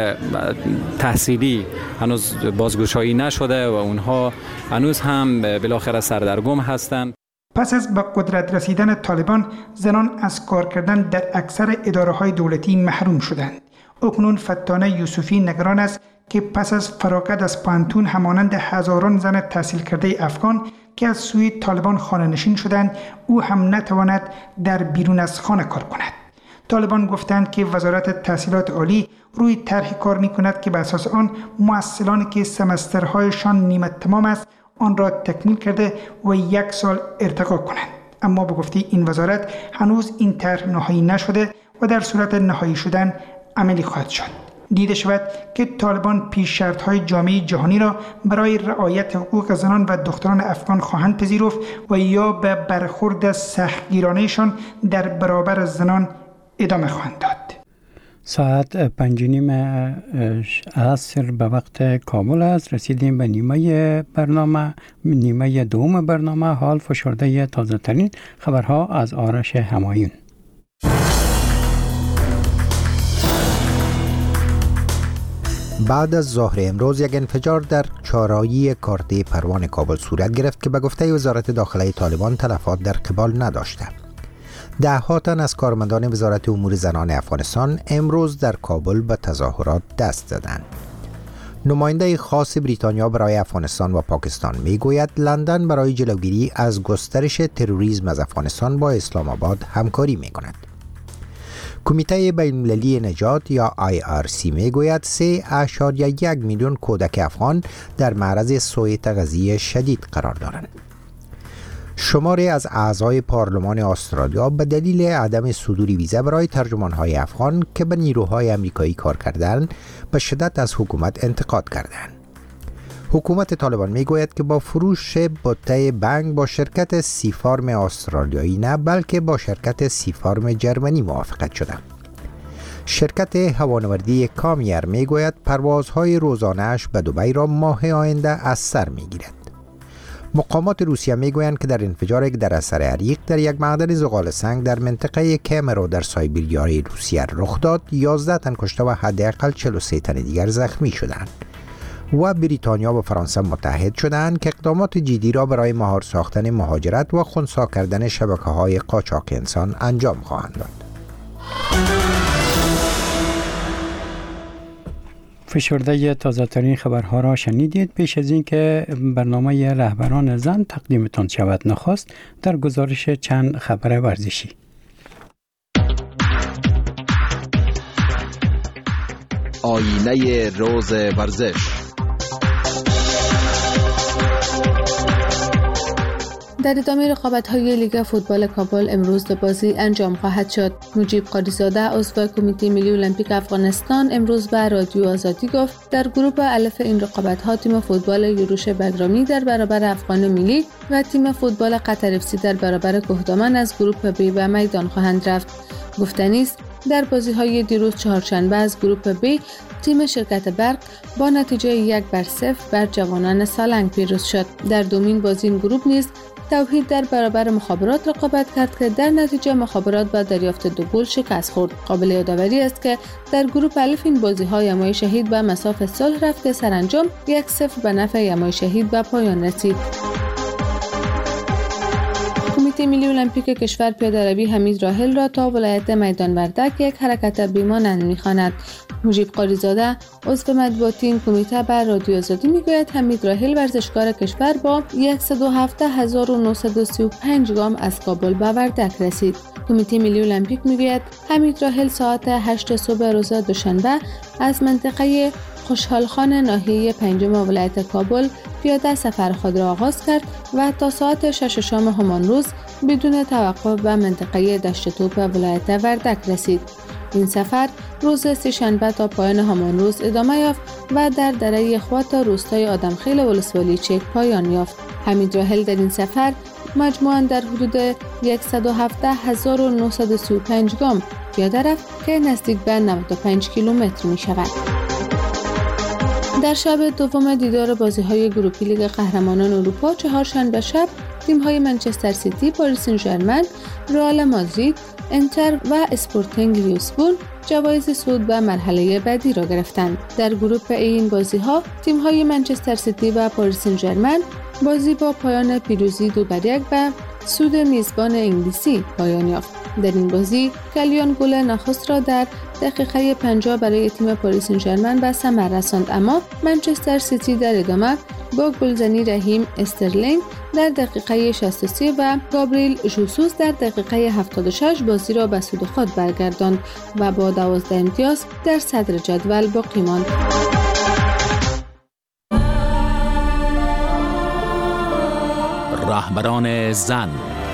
تحصیلی هنوز بازگشایی نشده و اونها هنوز هم بالاخره سردرگم هستند. پس از به قدرت رسیدن طالبان، زنان از کار کردن در اکثر اداره‌های دولتی محروم شدند. اکنون فتانه یوسفی نگران است که پس از فراغت از پانتون همانند هزاران زن تحصیل کرده افغان که از سوی طالبان خانه نشین شدند، او هم نتواند در بیرون از خانه کار کند. طالبان گفتند که وزارت تحصیلات عالی روی طرحی کار می کند که بر اساس آن محصلانی که سمسترهایشان نیمه تمام است آن را تکمیل کرده و یک سال ارتقا کنند. اما به گفته این وزارت هنوز این طرح نهایی نشده و در صورت نهایی شدن عملی خواهد شد. دیده شود که طالبان پیش شرط‌های جامعه جهانی را برای رعایت حقوق زنان و دختران افغان خواهند پذیرفت و یا به برخورد سختگیرانه‌شان در برابر زنان ادامه خواهند داد. ساعت پنج نیم عصر به وقت کابل است. رسیدیم به نیمه برنامه نیمه دوم برنامه. حال فشرده تازه ترین خبرها از آرش همایون. بعد از ظهر امروز یک انفجار در چهارراهی کارته پروان کابل صورت گرفت که به گفته وزارت داخله طالبان تلفات در قبال نداشته. ده ها تن از کارمندان وزارت امور زنان افغانستان امروز در کابل به تظاهرات دست زدند. نماینده خاص بریتانیا برای افغانستان و پاکستان میگوید لندن برای جلوگیری از گسترش تروریسم از افغانستان با اسلام آباد همکاری میکند. کمیته بین‌المللی نجات یا آی آر سی میگوید سه اشاریه یک میلیون کودک افغان در معرض سوء تغذیه شدید قرار دارند. شماری از اعضای پارلمان استرالیا به دلیل عدم صدور ویزا برای ترجمان‌های افغان که به نیروهای آمریکایی کار کردند به شدت از حکومت انتقاد کردند. حکومت طالبان میگوید که با فروش بوته بنگ با شرکت سیفارم استرالیایی نه بلکه با شرکت سیفارم جرمنی موافقت شده. شرکت هوانوردی کامیر میگوید پروازهای روزانه‌اش به دبی را ماه آینده از سر میگیرد. مقامات روسیه میگویند که در انفجاری که در اثر حریق در یک معدن زغال سنگ در منطقه کمرو در سایبریای روسیه رخ داد، یازده تن کشته و حداقل چهل و سه تن دیگر زخمی شدند. و بریتانیا و فرانسه متحد شدند که اقدامات جدی را برای مهار ساختن مهاجرت و خنثی کردن شبکه‌های قاچاق انسان انجام خواهند داد. فشرده تازه ترین خبرها را شنیدید. پیش از این که برنامه رهبران زن تقدیمتان شود نخست در گزارش چند خبر ورزشی. آینه روز ورزش. در ادامه رقابت‌های لیگ فوتبال کابل امروز دو بازی انجام خواهد شد. مجیب قاریزاده عضو کمیته ملی المپیک افغانستان امروز به رادیو آزادی گفت در گروه الف این رقابت‌ها تیم فوتبال یوروش بدرامی در برابر افغان ملی و تیم فوتبال قطر اف سی در برابر کوهدامن از گروه بی به میدان خواهند رفت. گفتنی است در بازی‌های دیروز چهارشنبه از گروه بی تیم شرکت برق با نتیجه یک بر صفر بر جوانان سالنگ پیروز شد. در دومین بازی این گروه نیز توحید در برابر مخابرات رقابت کرد که در نتیجه مخابرات با دریافت دو گل شکست خورد. قابل یادآوری است که در گروه الف این بازی‌های یمای شهید به مساف صلح رفت که سرانجام یک صفر به نفع یمای شهید به پایان رسید. کمیته ملی المپیک کشور پیاده‌روی حمید راحل را تا ولایت میدان وردک یک حرکت بی‌مانند می‌خواند. مجیب قاریزاده عضو مطبوعاتی این کمیته بر رادیو آزادی میگوید حمید راحل ورزشکار کشور با صد و هفده هزار و نهصد و سی و پنج گام از کابل به وردک رسید. کمیته ملی المپیک میگوید حمید راحل ساعت هشت صبح روز دوشنبه از منطقه خوشحال خان ناحیه پنجم ولایت کابل پیاده سفر خود را آغاز کرد و تا ساعت شش شام همان روز بدون توقف به منطقه دشت توپ ولایت وردک رسید. این سفر روز سه‌شنبه تا پایان همان روز ادامه یافت و در دره خوات تا روستای آدمخیل ولسوالی چک پایان یافت. حمید راحل در این سفر مجموعاً در حدود صد و هفده هزار و نهصد و سی و پنج گام پیاده رفت که نزدیک به نود و پنج کیلومتر می شود. در شب دوم دیدار بازی‌های گروپی لیگ قهرمانان اروپا چهارشنبه شب تیم‌های منچستر سیتی، پاریس سن ژرمن، رئال مادرید، انتر و اسپورتینگ لیسبون جوایز صعود به مرحله بعدی را گرفتند. در گروه این بازی‌ها تیم‌های منچستر سیتی و پاریس سن ژرمن بازی با پایان پیروزی دو بر یک به سود میزبان انگلیسی پایان یافت. در این بازی کلیان گل نخست را در دقیقه پنجاه برای تیم پاریس سن ژرمن به ثمر رساند، اما منچستر سیتی در ادامه با گلزنی رحیم استرلینگ در دقیقه شصت و سه و گابریل ژوسوس در دقیقه هفتاد و شش بازی را به سود خود برگرداند و با دوازده امتیاز در صدر جدول باقی ماند. رهبران زن.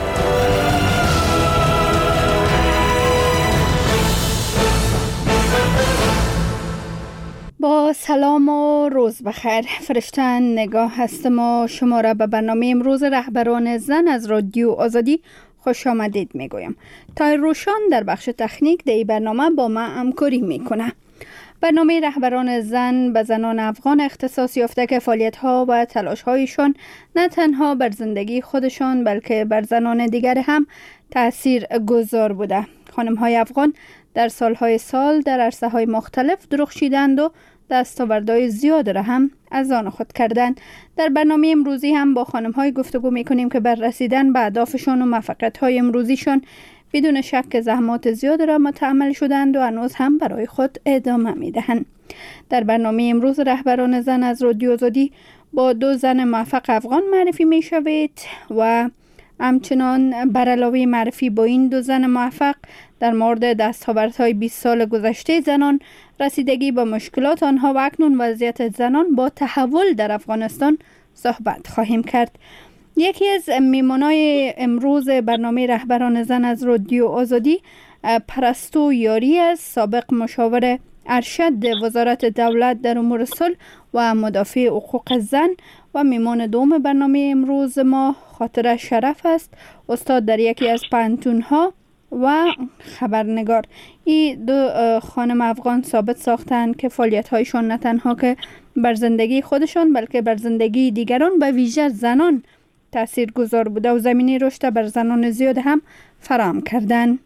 با سلام و روز بخیر. فرشته نگاه هستم و شما را به برنامه امروز رهبران زن از رادیو آزادی خوش آمدید میگویم. تای روشان در بخش تکنیک در این برنامه با ما همکاری میکنه. برنامه رهبران زن به زنان افغان اختصاص یافته که فعالیت‌ها و تلاش‌هایشان نه تنها بر زندگی خودشان بلکه بر زنان دیگر هم تأثیر گذار بوده. خانم‌های افغان در سالهای سال در عرصه‌های مختلف درخشیدند و دستاوردهای زیاد را هم از آن خود کردند. در برنامه امروزی هم با خانم‌های گفتگو می‌کنیم که بر رسیدن به اهدافشان و موفقیت‌های امروزیشان بدون شک زحمات زیاد را متحمل شدند و هنوز هم برای خود ادامه می‌دهند. در برنامه امروز رهبران زن از رادیو آزادی با دو زن موفق افغان معرفی می‌شوید و همچنان بر علاوه معرفی با این دو زن موفق در مورد دستاوردهای بیست سال گذشته زنان، رسیدگی به مشکلات آنها و اکنون وضعیت زنان با تحول در افغانستان صحبت خواهیم کرد. یکی از میمانای امروز برنامه رهبران زن از رادیو آزادی پرستو یاری است، سابق مشاور ارشد وزارت دولت در امور صلح و مدافع حقوق زن و میمان دوم برنامه امروز ما خاطر شرف است، استاد در یکی از پانتون‌ها و خبرنگار. این دو خانم افغان ثابت ساختند که فعالیت‌هایشان نه تنها که بر زندگی خودشان بلکه بر زندگی دیگران به ویژه زنان تأثیر گذار بوده و زمینه رشد بر زنان زیاد هم فراهم کردند.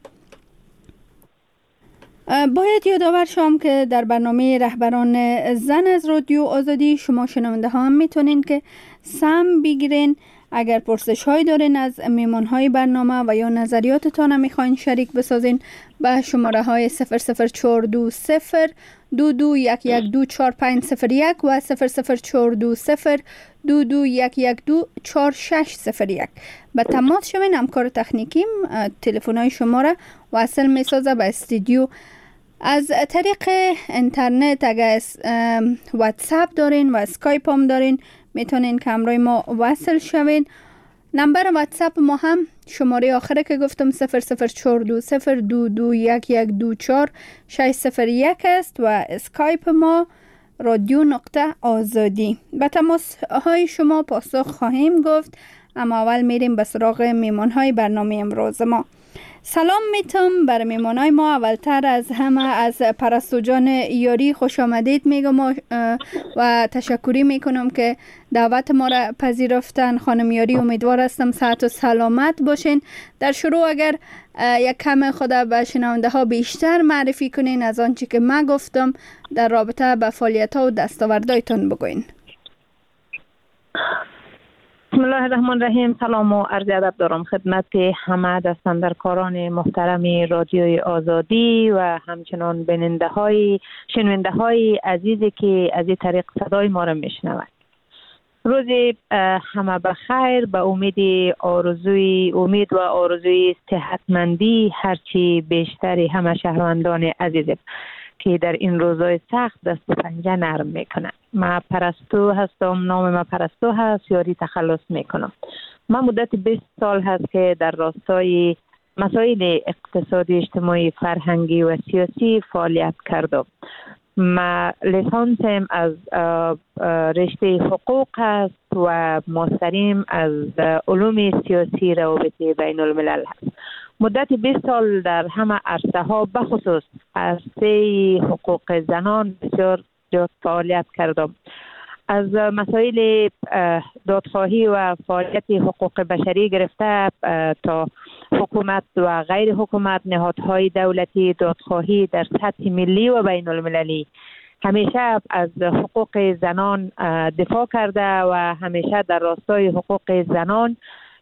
باید یادآور شم که در برنامه رهبران زن از رادیو آزادی شما شنونده ها هم میتونین که سم بگیرین. اگر پرسش هایی دارین از میمان های برنامه و یا نظریاتتان هم میخواین شریک بسازین به شماره های صفر صفر چهار دو صفر دو دو یک یک دو چهار پنج صفر یک و صفر صفر چهار دو صفر دو دو یک یک دو چهار شش صفر یک به تماس شوین. همکار تکنیکیم تلفن های شما را وصل میسازه به استودیو. از طریق اینترنت اگر واتساپ دارین و اسکایپ هم دارین میتونین که همراه ما وصل شوین. نمبر واتساپ ما هم شماره آخره که گفتم صفر صفر چهار دو صفر دو دو یک یک دو چهار شش صفر یک است و اسکایپ ما رادیو نقطه آزادی. به تماس های شما پاسخ خواهیم گفت، اما اول میریم به سراغ میمان های برنامه امروز ما. سلام میتم بر میمانای ما. اولتر از همه از پرستو جان یاری خوش آمدید میگم و تشکری میکنم که دعوت ما را پذیرفتن. خانم یاری امیدوار هستم صحت و سلامت باشین. در شروع اگر یک کم خود به شنونده ها بیشتر معرفی کنین از آنچه که من گفتم در رابطه به فعالیت ها و دستاوردهایتان بگوین. بسم الله الرحمن الرحیم. سلام و عرض ادب دارم خدمت همه دستاندرکاران محترم رادیوی آزادی و همچنان بیننده های شنونده های عزیزی که از این طریق صدای ما را میشنوند. روز همه بخیر. به امید آرزوی امید و آرزوی صحتمندی هرچی بیشتری همه شهروندان عزیز که در این روزهای سخت دست و پنجه نرم میکنن. من پرستو هستم، نام من پرستو هست، یاری تخلص میکنم. من مدت بیست سال هست که در راستای مسائل اقتصادی، اجتماعی، فرهنگی و سیاسی فعالیت کردم. من لیسانسم از رشته حقوق هست و ماستریم از علوم سیاسی روابط بین الملل هست. مدت بیست سال در همه عرصه ها بخصوص عرصه حقوق زنان بسیار زیاد فعالیت کردم. از مسائل دادخواهی و فعالیت حقوق بشری گرفته تا حکومت و غیر حکومت، نهادهای دولتی، دادخواهی در سطح ملی و بین المللی همیشه از حقوق زنان دفاع کرده و همیشه در راستای حقوق زنان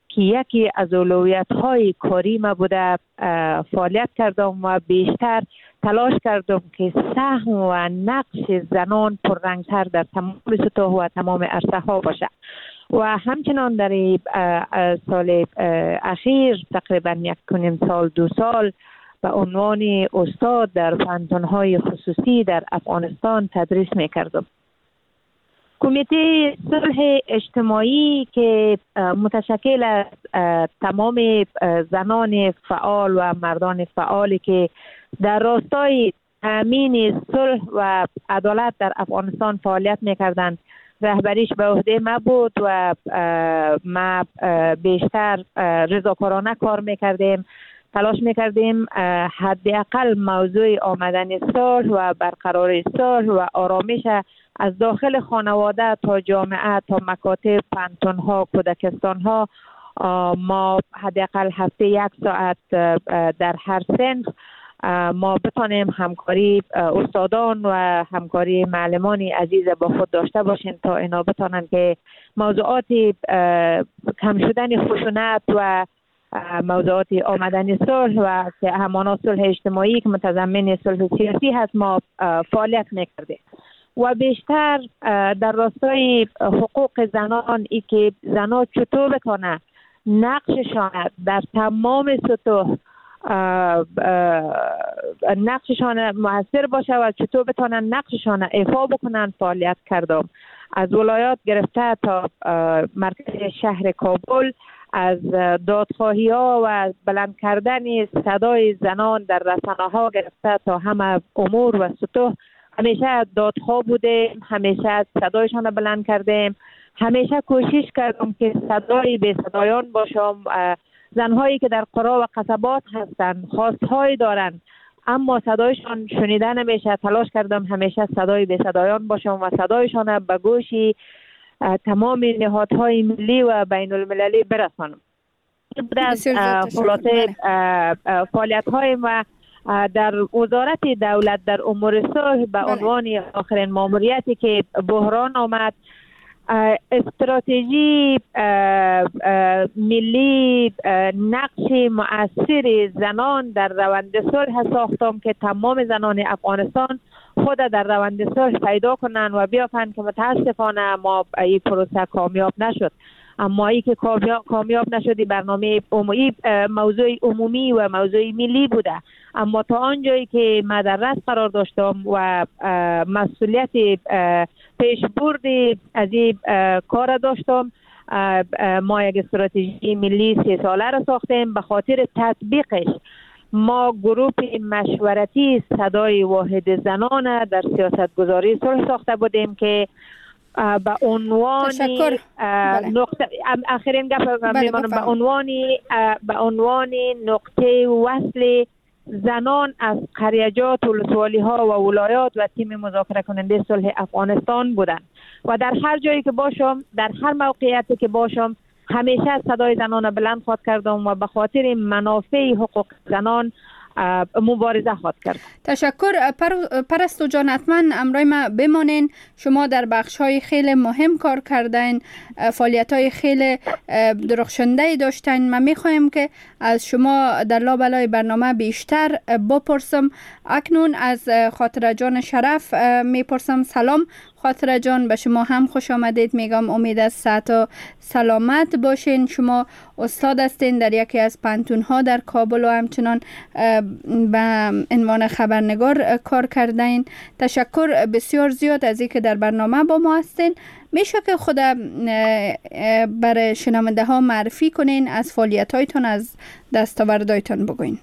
که یکی از اولویت‌های کاری ما بوده فعالیت کردم و بیشتر تلاش کردم که سهم و نقش زنان پررنگتر در تمام سطوح و تمام عرصه ها باشه و همچنان در سال اخیر تقریبا یک کنیم سال دو سال به عنوان استاد در پانتون‌های خصوصی در افغانستان تدریس می‌کردم. کمیته صلح اجتماعی که متشکل از تمام زنان فعال و مردان فعالی که در راستای تامین صلح و عدالت در افغانستان فعالیت می‌کردند، رهبریش به عهده ما بود و ما بیشتر رضاکارانه کار می‌کردیم. تلاش می‌کردیم حداقل موضوع آمدن صلح و برقراری صلح و آرامش از داخل خانواده تا جامعه تا مکاتب، پانتون‌ها، کودکستان‌ها ما حداقل هفته یک ساعت در هر سنف ما بتانیم همکاری استادان و همکاری معلمان عزیز با خود داشته باشیم تا اینا بتانن که موضوعات کم شدن خشونت و موضوعات آمدن صلح و که همانا صلح اجتماعی که متضمن صلح سیاسی هست ما فعالیت میکردیم و بیشتر در راستای حقوق زنان ای که زنان چطور بتانه نقششان در تمام سطوح نقششان موثر باشه و چطور بتانن نقششان ایفا بکنن فعالیت کردم. از ولایات گرفته تا مرکز شهر کابل، از دادخواهی ها و بلند کردن صدای زنان در رسانه ها گرفته تا همه امور و سطوح همیشه دادخواه بودیم، همیشه صدایشان بلند کردیم، همیشه کوشش کردم که صدای به صدایان باشم. زنهایی که در قرا و قصبات هستند خواستهایی دارند اما صدایشان شنیده نمیشه، تلاش کردم همیشه صدای به صدایان باشم و صدایشان به گوش تمام نهادهای ملی و بین المللی برسانم. خلاصه فعالیت های ما در وزارت دولت در امور صلح به عنوان آخرین ماموریتی که بحران آمد، استراتژی ملی نقش مؤثر زنان در روند صلح ساختم که تمام زنان افغانستان خود در روند صلح پیدا کنن و بیافن که متاسفانه ما این پروسه کامیاب نشد. اما ای که کامیاب نشدی برنامه عمومی موضوع عمومی و موضوع ملی بوده، اما تا آنجایی که ما در رأس قرار داشتم و مسئولیت پیشبرد از این کار داشتم، ما یک استراتژی ملی سه ساله را ساختیم. به خاطر تطبیقش ما گروه مشورتی صدای واحد زنان در سیاست گذاری صلح ساخته بودیم که به عنوان نقطه آخرین گپ میمانم به عنوان به عنوان نقطه وصل زنان از قریجات و ولسوالی ها و ولایات و تیم مذاکره کننده صلح افغانستان بودند و در هر جایی که باشم، در هر موقعیتی که باشم، همیشه صدای زنان بلند خواهد کردم و به خاطر منافع حقوق زنان مبارزه خواهد کرد. تشکر. پر... پرستو جان، حتما امرای ما بمانین. شما در بخش های خیلی مهم کار کردین، فعالیت های خیلی درخشنده داشتین. من میخوایم که از شما در لابلای برنامه بیشتر بپرسم. اکنون از خاطره جان شرف میپرسم. سلام خاطره جان، به شما هم خوش آمدید میگم. امید است صحت و سلامت باشین. شما استاد هستین در یکی از پانتون ها در کابل و همچنان به عنوان خبرنگار کار کردین. تشکر بسیار زیاد از اینکه در برنامه با ما هستین. میشه که خود برای شنونده ها معرفی کنین، از فعالیت هایتون، از دستاوردهایتون بگوین.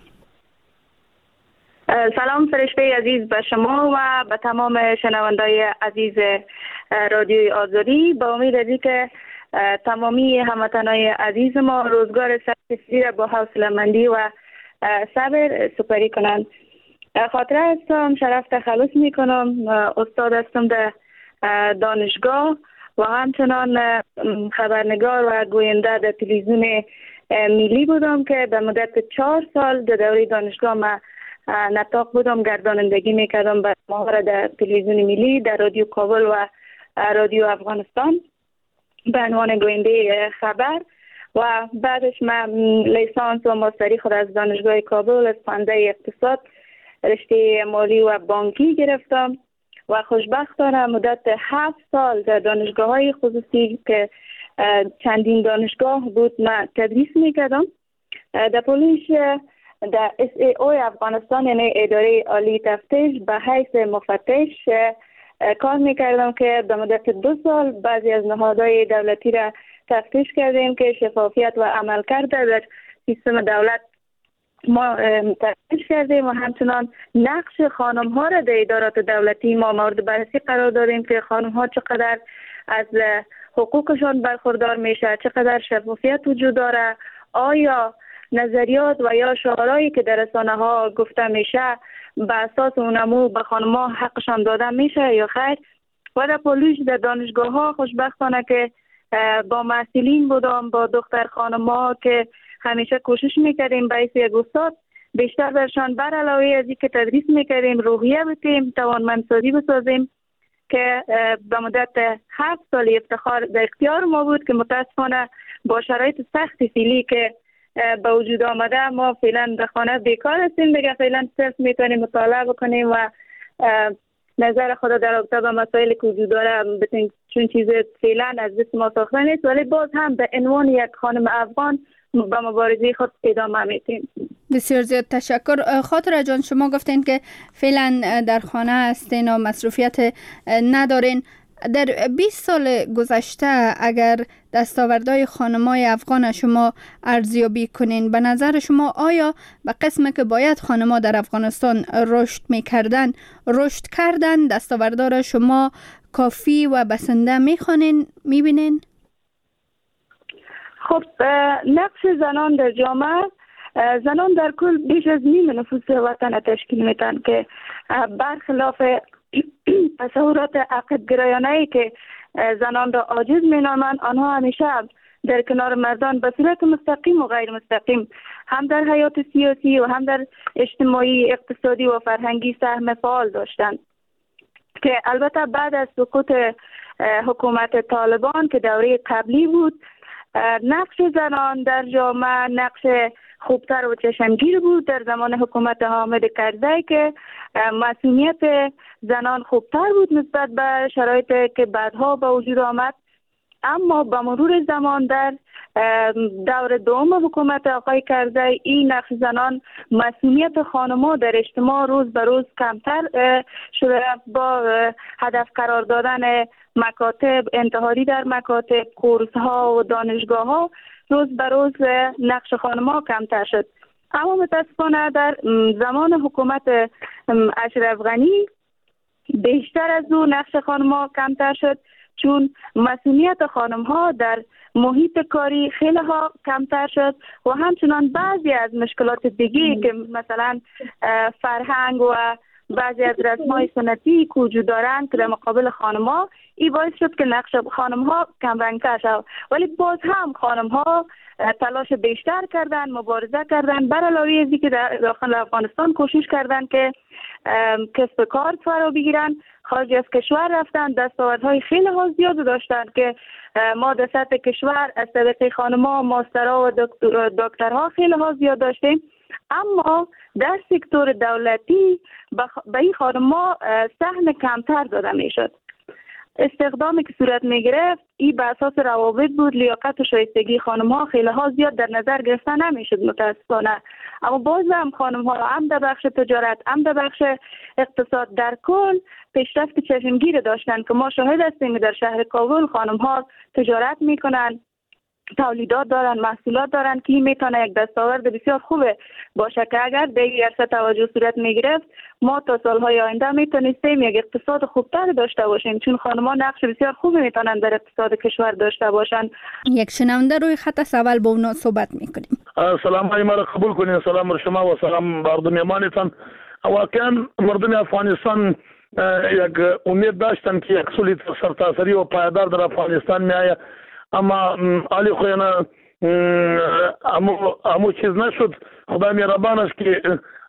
سلام فرشته عزیز به شما و به تمام شنوندای عزیز رادیوی آزادی. با امید از اینکه تمامی هموطنای عزیز ما روزگار سختی را با حوصله‌مندی و صبر سپری کنند. خاطره هستم، شرف تخلص میکنم، استاد هستم در دانشگاه و همچنان خبرنگار و گوینده در تلویزیون ملی بودم که به مدت چهار سال در دوره دانشگاه ما نطاق بودم، گردانندگی میکردم به ماهر در تلویزیون ملی، در رادیو کابل و رادیو افغانستان به عنوان گوینده خبر و بعدش من لیسانس و ماستری خود از دانشگاه کابل از پانزده اقتصاد رشته مالی و بانکی گرفتم و خوشبختانه مدت هفت سال در دانشگاه های خصوصی که چندین دانشگاه بود من تدریس میکردم. در پولیس در اس ای او افغانستان یعنی اداره عالی تفتیش به حیث مفتش کار میکردم که در مدت دو سال بعضی از نهادهای دولتی را تفتیش کردیم که شفافیت و عملکرد در سیستم دولت ما تفتیش کردیم و همچنان نقش خانم ها را در ادارات دولتی ما مورد بررسی قرار دادیم که خانم ها چقدر از حقوقشان برخوردار میشه، چقدر شفافیت وجود داره، آیا نظریات و یا شعارهایی که در رسانه ها گفته میشه به اساس اونمو به خانم ها حقشان داده میشه یا خیر. و در پولیس در دانشگاه ها خوشبختانه که با مسئولین بودم، با دختر خانم ها که همیشه کوشش میکردیم به حیث یک استاد بیشتر برشان بر علاوه از اینکه تدریس میکردیم روحیه بتیم، توانمندسازی بسازیم که به مدت هفت سال افتخار در اختیار ما بود که متاسفانه با شرایط سخت فعلی که به وجود آمده ما فعلا در خانه بیکار هستیم دیگه. فعلا صرف میتونیم مطالعه بکنیم و نظر خود در رابطه با مسائل که وجود داره بتونیم، چون چیز فعلا از دست ما ساخته نیست، ولی باز هم به عنوان یک خانم افغان با مبارزه خود ادامه میتیم. بسیار زیاد تشکر. خاطره جان، شما گفتین که فعلا در خانه هستین و مصروفیت ندارین. در بیست سال گذشته اگر دستاوردهای خانمای افغان شما ارزیابی کنین، به نظر شما آیا به قسمی که باید خانم‌ها در افغانستان رشد میکردن رشد کردن؟ دستاوردها شما کافی و بسنده میخوانین میبینین؟ خب نقش زنان در جامعه، زنان در کل بیش از نیم نفوس وطن تشکیل میتن که برخلاف تصورات عقب گرایانه‌ای که زنان را عاجز مینامند، آنها همیشه در کنار مردان به صورت مستقیم و غیر مستقیم هم در حیات سیاسی و هم در اجتماعی، اقتصادی و فرهنگی سهم فعال داشتند که البته بعد از سقوط حکومت طالبان که دوره قبلی بود، نقش زنان در جامعه نقش خوبتر و چشمگیر بود. در زمان حکومت حامد کرزی که مسئولیت زنان خوبتر بود نسبت به شرایطی که بعدها به وجود آمد، اما با مرور زمان در دور دوم حکومت آقای کرزی این نقش زنان، مسئولیت خانم‌ها در اجتماع روز به روز کمتر شده. با هدف قرار دادن مکاتب انتحاری در مکاتب، کورس‌ها و دانشگاه‌ها روز به روز نقش خانم‌ها کمتر شد. اما متاسفانه در زمان حکومت اشرف غنی بیشتر از او نقش خانم‌ها کمتر شد، چون مسئولیت خانم‌ها در محیط کاری خیلی ها کمتر شد و همچنان بعضی از مشکلات دیگه که مثلا فرهنگ و بعضی از رسم‌های سنتی که وجود دارند که در مقابل خانم‌ها، این باعث شد که نقش خانم‌ها کم رنگ‌تر شد. ولی باز هم خانم‌ها تلاش بیشتر کردن، مبارزه کردن، بر علاوه از اینکه در داخل افغانستان کوشش کردن که کسب کار فرا بگیرن، خارج از کشور رفتن، دستاوردهای خیلی ها زیاد داشتن که ما در سطح کشور از طریق خانم‌ها ماسترها و دکترها خیلی ها زیاد داشتیم، اما در سکتور دولتی به این خانم‌ها سهم کمتر داده میشد. استخدامی که صورت می گرفت این به اساس روابط بود، لیاقت و شایستگی خانم ها خیلی ها زیاد در نظر گرفته نمی شد متاسفانه. اما باز هم خانم ها هم در بخش تجارت، هم در بخش اقتصاد در کل پیشرفت چشمگیر داشتن که ما شاهد هستیم در شهر کابل خانم ها تجارت می کنن، تولیدات دارن، محصولات دارن که این میتونه یک دستاورد بسیار خوبه باشه که اگر به این عرصه توجه صورت میگرفت ما تا سالهای آینده میتونستیم یک اقتصاد خوبتر داشته باشیم، چون خانم‌ها نقش بسیار خوبی میتونن در اقتصاد کشور داشته باشن. یک شنونده روی خط سوال با اونا صحبت میکنیم. سلام علیکم، مرا قبول کنین. سلام بر شما و سلام بر مردمانتان. واقعا مردم افغانستان یک امید داشتن که یک صلح سرتاسری و پایدار در افغانستان میآید، اما علی خوینا امو امو چیز نشد. خدا مهربان است که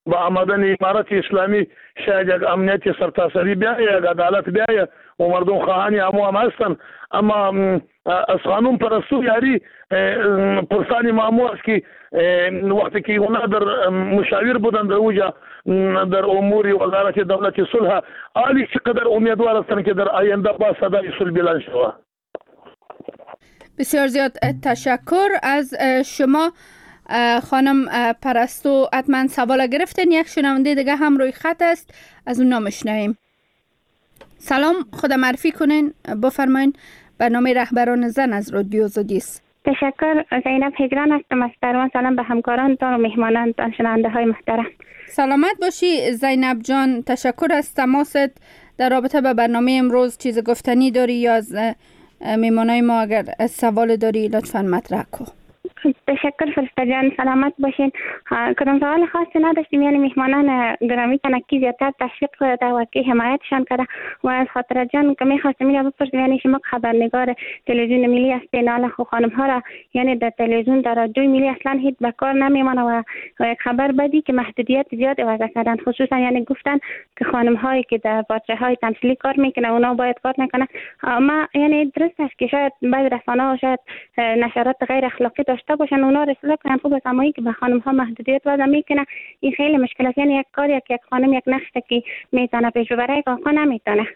با آمدن امارت اسلامی شاید یک امنیت سرتاسری بیاید، یک عدالت بیاید و مردم خواهانی همو هم هستن. اما از قانون پرستو یاری پرسانی معمول است که وقتی که اونا در مشاور بودن در اوجا در امور وزارت دولت صلح، آلی چقدر امیدوار هستن که در آینده با صدای صلح بلند شود. بسیار زیاد تشکر از شما خانم پرستو. حتما سوال گرفتن. یک شنونده دیگه هم روی خط است، از اون نامشنویم. سلام، خود معرفی کنین، بفرمایین. برنامه رهبران زن از رادیو آزادی است. تشکر. زینب هجران هستم از تهران. سلام به همکارانتان و مهمانانتان، شنونده های محترم. سلامت باشی زینب جان، تشکر از تماست. در رابطه با برنامه امروز چیز گفتنی داری یا از مهمانای ما اگر سوال داری لطفاً مطرح کن. تشکر فرشته جان، سلامت باشین. کدام سوال خاصی نداشتیم، یعنی مهمانان گرامی تنکی زیادتر تشویق در واقع حمایتشان کرده و از خاطر جان که میخواستم اینو بپرسیم، یعنی شما خبرنگار تلویزیون ملی هستین، حالا خو خانم ها را یعنی در تلویزیون در رادیوی ملی اصلا هیچ به کار نمیمونه و یک خبر بدی که محدودیت زیاد وضع کردن، خصوصا یعنی گفتن که خانم هایی که در باتری های تمثیلی کار میکنه اونا باید کار نکنه. ما یعنی درست است که شاید بعضی رسانه ها شاید نشرات غیر اخلاقی داشته باشن، اونا رساله کنن خوب سمایی که به خانم ها محدودیت وضع میکنه. این خیلی مشکل است، یعنی یک کار یک یک خانم یک نقش که میتونه پیش ببره یک آقا نمیتونه.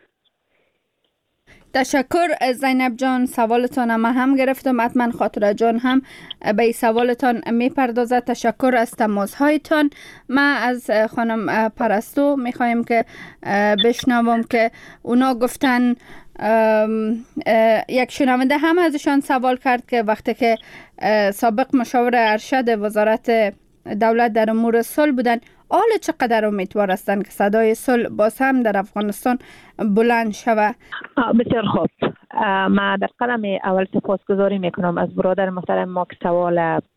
تشکر زینب جان، سوالتان ما هم گرفتم، حتما خاطره جان هم به این سوالتان میپردازد. تشکر از تماس هایتان. ما از خانم پرستو میخوایم که بشنوم که اونا گفتن، یک شنونده هم ازشان سوال کرد که وقتی که سابق مشاور ارشد وزارت دولت در امور صلح بودن، حالا چقدر امیدوار هستند که صدای صلح باز هم در افغانستان بلند شود؟ بسیار خوب. ما در قدم اول سپاسگزاری میکنم از برادر محترم ما که سوال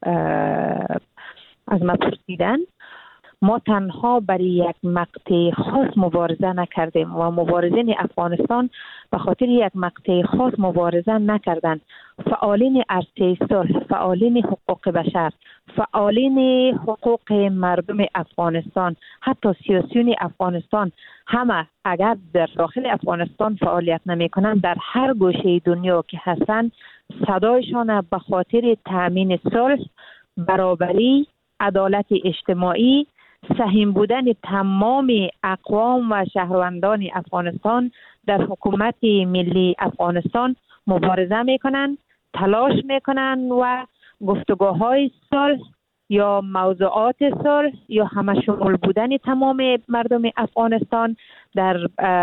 از ما پرسیدن. ما تنها برای یک مقطع خاص مبارزه نکردیم و مبارزین افغانستان به خاطر یک مقطع خاص مبارزه نکردن. فعالین عرصه صلح، فعالین حقوق بشر، فعالین حقوق مردم افغانستان، حتی سیاسیون افغانستان، همه اگر در داخل افغانستان فعالیت نمی کنند، در هر گوشه دنیا که هستن صدایشان به خاطر تامین صلح، برابری، عدالت اجتماعی، سهم بودن تمام اقوام و شهروندان افغانستان در حکومت ملی افغانستان مبارزه میکنن، تلاش میکنن و گفتگوهای صلح یا موضوعات صلح یا همه شمول بودن تمام مردم افغانستان در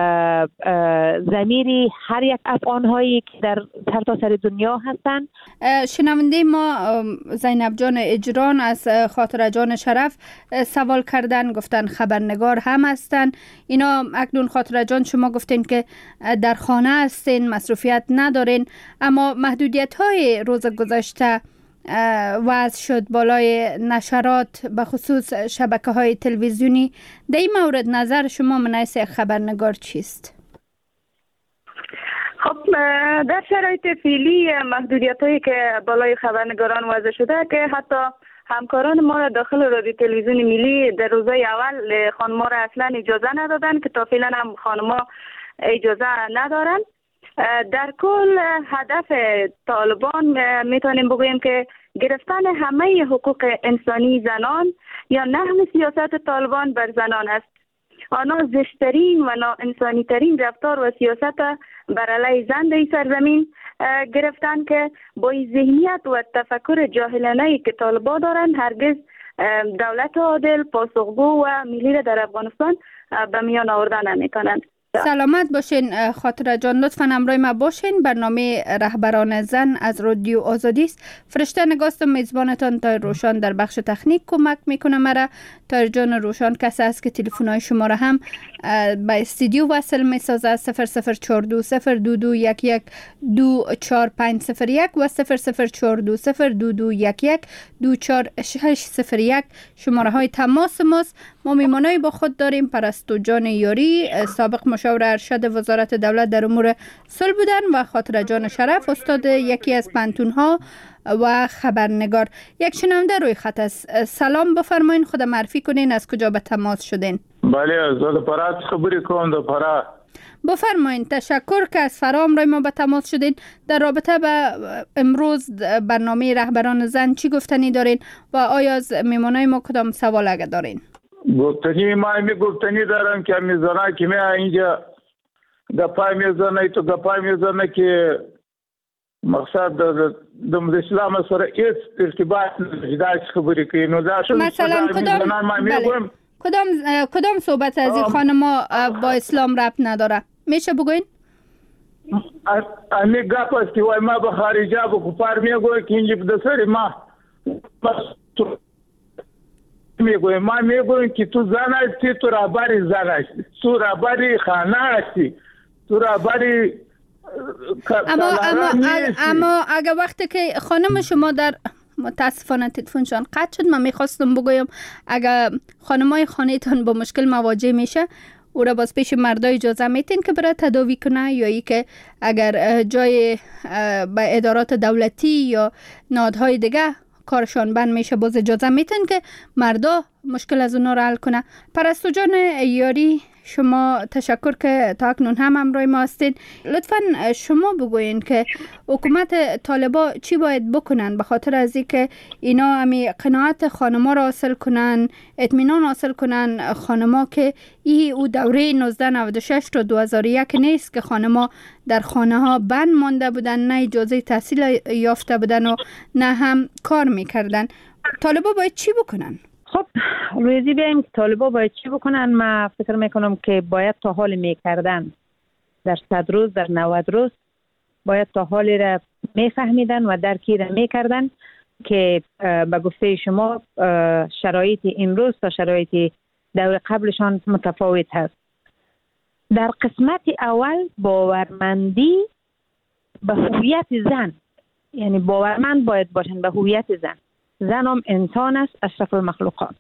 ضمیر هر یک افغان هایی که در سرتاسر دنیا هستند. شنونده ما زینب جان اجران از خاطره جان شرف سوال کردن، گفتن خبرنگار هم هستن. اینا اکنون خاطره جان شما گفتین که در خانه هستین، مصروفیت ندارین، اما محدودیت های روز گذشته وضع شد بالای نشرات به خصوص شبکه های تلویزیونی. در این مورد نظر شما من حیث خبرنگار چیست؟ خب در شرایط فعلی محدودیت هایی که بالای خبرنگاران وضع شده که حتی همکاران ما را داخل رادیو تلویزیون ملی در روزهای اول خانم‌ها را اصلا اجازه ندادن که تا فعلا هم خانم‌ها اجازه ندارن. در کل هدف طالبان میتونیم بگوییم که گرفتن همه حقوق انسانی زنان یا نحو سیاست طالبان بر زنان است. آنها زشترین و ناانسانی ترین رفتار و سیاست بر علیه زن در سرزمین گرفتن که با ذهنیت و تفکر جاهلانه‌ای که طالبان دارند هرگز دولت عادل، پاسخگو و ملی را در افغانستان به میان آوردن نمی‌توانند. سلامت باشین خاطره جان، لطفاً همراه ما باشین. برنامه رهبران زن از رادیو آزادی است. فرشته نگاست میزبانتان تایر روشان در بخش تکنیک کمک میکنه مرا. تایر جان روشان کسی است که تلفن‌های شما را هم به استودیو وصل میسازه. صفر صفر چهار دو صفر دو دو یک یک دو چهار پنج صفر یک و صفر صفر چهار دو صفر دو دو یک یک دو چهار شش صفر یک شماره های تماس ماست. ما میمانایی با خود داریم. پرستو جان یاری سابق مشاور ارشد وزارت دولت در امور صلح بودن و خاطر جان شرف استاد یکی از پانتون‌ها و خبرنگار. یک شنونده روی خط است. سلام، بفرمایید، خود معرفی کنین، از کجا به تماس شدین؟ بله، از فرا خبری کوم د فرا. بفرمایید. تشکر که از فرا امروز ما به تماس شدین. در رابطه به امروز برنامه رهبران زن چی گفتنی دارین و آیا از میمونای ما کدام سوال اگه دارین؟ گفتنی ما می گفتنی دارم که میزنه که می اینجا گپای میزنه تو گپای میزنه که مقصد د اسلام سره هیڅ ارتباط نه خبرې کوي. نو دا شو مثلا کدام بله. کدام کدام صحبت از این خانما با اسلام ربط نداره؟ میشه بگوین؟ امی گپ است که وای ما به خارجا به کفار میگویم که اینجا د سری ما میگویم ما میگویم که تو زن هستی، تو رهبری زن هستی، تو رهبری خانه هستی، تو رهبری اما اما اما اگه وقتی که خانم شما در متاسفانه تلفنشان قطع شد، من میخواستم بگویم اگه خانمای خانه‌تان با مشکل مواجه میشه او را باز پیش مردا اجازه میتین که برای تداوی کنه، یا ای که اگر جای به ادارات دولتی یا نهادهای دیگه کارشان بند میشه باز اجازه میتین که مردا مشکل از اونا را حل کنه. پرستو جان یاری، شما تشکر که تا اکنون هم همراه ما هستین. لطفاً شما بگوین که حکومت طالبا چی باید بکنن به خاطر از اینکه اینا همی قناعت خانما را حاصل کنن، اطمینان حاصل کنن خانما که ای او دوره نوزده نود و شش تا دو هزار و یک نیست که خانما در خانه ها بند مانده بودن، نه اجازه تحصیل یافته بودن و نه هم کار میکردن. طالبا باید چی بکنن؟ خب روزی بیاییم که طالبا باید چی بکنن. من فکر میکنم که باید تا حال میکردن در صد روز، در نود روز باید تا حالی را میفهمیدن و درکی را میکردن که به گفته شما شرایط امروز تا شرایط دور قبلشان متفاوت هست. در قسمت اول باورمندی به هویت زن، یعنی باورمند باید باشن به هویت زن. زن هم انسان است، اشرف المخلوقات،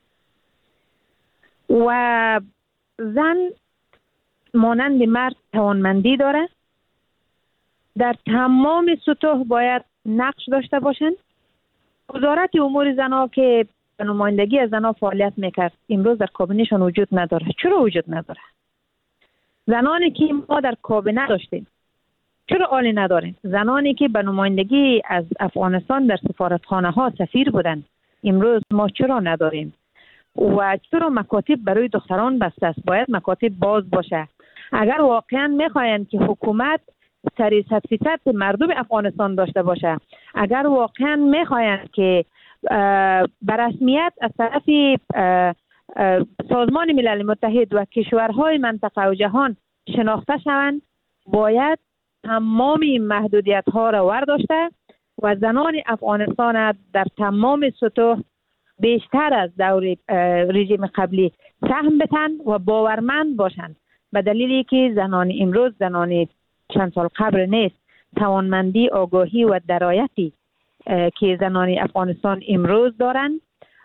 و زن مانند مرد توانمندی داره. در تمام سطوح باید نقش داشته باشن. وزارت امور زنها که به نمایندگی از زنها فعالیت میکرد امروز در کابینهشان وجود نداره. چرا وجود نداره؟ زنانی که ما در کابینه داشتیم چرا عالی نداریم؟ زنانی که به نمایندگی از افغانستان در سفارتخانه ها سفیر بودن امروز ما چرا نداریم؟ و چرا مکاتب برای دختران بسته است؟ باید مکاتب باز باشه. اگر واقعا میخواین که حکومت سری صد فیصد مردم افغانستان داشته باشه، اگر واقعا میخواین که به رسمیت از طرف سازمان ملل متحد و کشورهای منطقه و جهان شناخته شوند، باید تمام این محدودیت ها را ورداشته و زنان افغانستان در تمام سطوح بیشتر از دور رژیم قبلی سهم بتن و باورمند باشند، به دلیلی که زنان امروز زنان چند سال قبل نیست. توانمندی، آگاهی و درایتی که زنان افغانستان امروز دارند،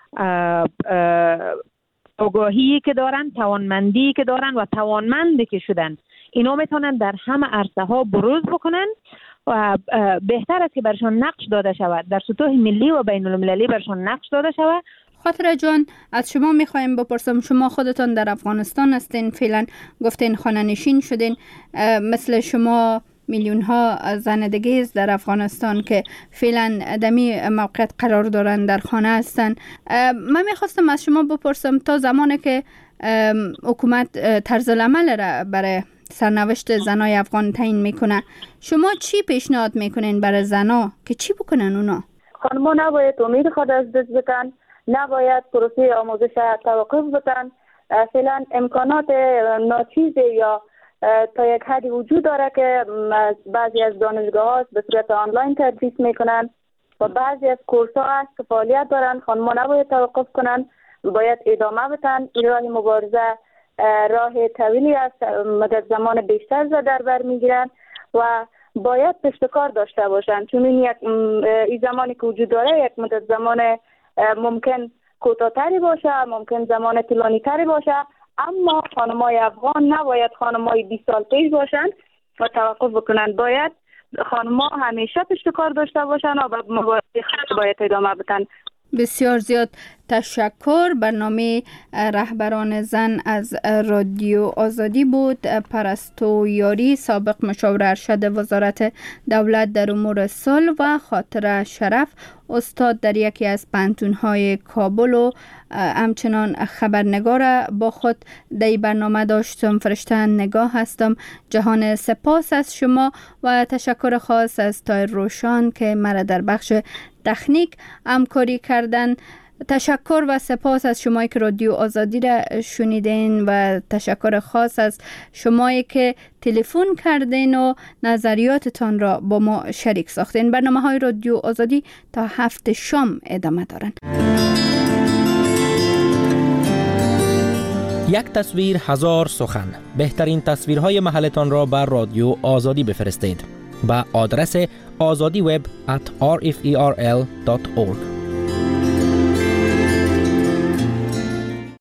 آگاهی که دارند، توانمندی که دارند و توانمندی که شدن، اینا میتونن در همه عرصه ها بروز بکنن و بهتر است که برشان نقش داده شود، در سطوح ملی و بین المللی برشان نقش داده شود. خاطر جان، از شما میخوایم بپرسم، شما خودتان در افغانستان هستین، فعلا گفتین خانه نشین شدین، مثل شما میلیون ها زن دیگه در افغانستان که فعلا دمی موقعیت قرار دارن در خانه هستن. من میخواستم از شما بپرسم تا زمانی که حکومت طرز العمل را برای سرنوشت زنای افغان تعیین میکنه، شما چی پیشنهاد میکنین برای زنا که چی بکنن اونا؟ خانم‌ها نباید امید خود از دست بدن، نباید پروسه آموزش توقف بدن. فعلا امکانات ناچیز یا تا یک حدی وجود داره که بعضی از دانشگاه ها به صورت آنلاین تدریس میکنن و بعضی از کورس ها هست که فعالیت دارن. خانم‌ها نباید توقف کنن، باید ادامه بدن. راه مبارزه راه طویلی است، مدت زمان بیشتر در بر میگیرن و باید پشتکار داشته باشن، چون این یک این زمانی که وجود داره یک مدت زمان ممکن کوتاه‌تری باشه، ممکن زمان طولانی تری باشه، اما خانمای افغان نباید خانمای بیست سال پیش باشند و توقف بکنند. باید خانم‌ها همیشه پشت کار داشته باشند و به مبارزه خلق باید ادامه بدن. بسیار زیاد تشکر. برنامه رهبران زن از رادیو آزادی بود. پرستو یاری، سابق مشاور ارشد وزارت دولت در امور صلح، و خاطر شرف، استاد در یکی از پانتون‌های کابل و همچنان خبرنگار با خود در برنامه داشتم. فرشته نگاه هستم. جهان سپاس از شما و تشکر خاص از طاهر روشان که مرا در بخش تکنیک همکاری کردن. تشکر و سپاس از شمایی که رادیو آزادی را شنیدین و تشکر خاص از شمایی که تلفن کردین و نظریاتتان را با ما شریک ساختین. برنامه های رادیو آزادی تا هفت شام ادامه دارن. یک تصویر هزار سخن. بهترین تصویرهای محلتان را بر رادیو آزادی بفرستید. با آدرس آزادی وب ات آر اف ای آر ال دات اورگ.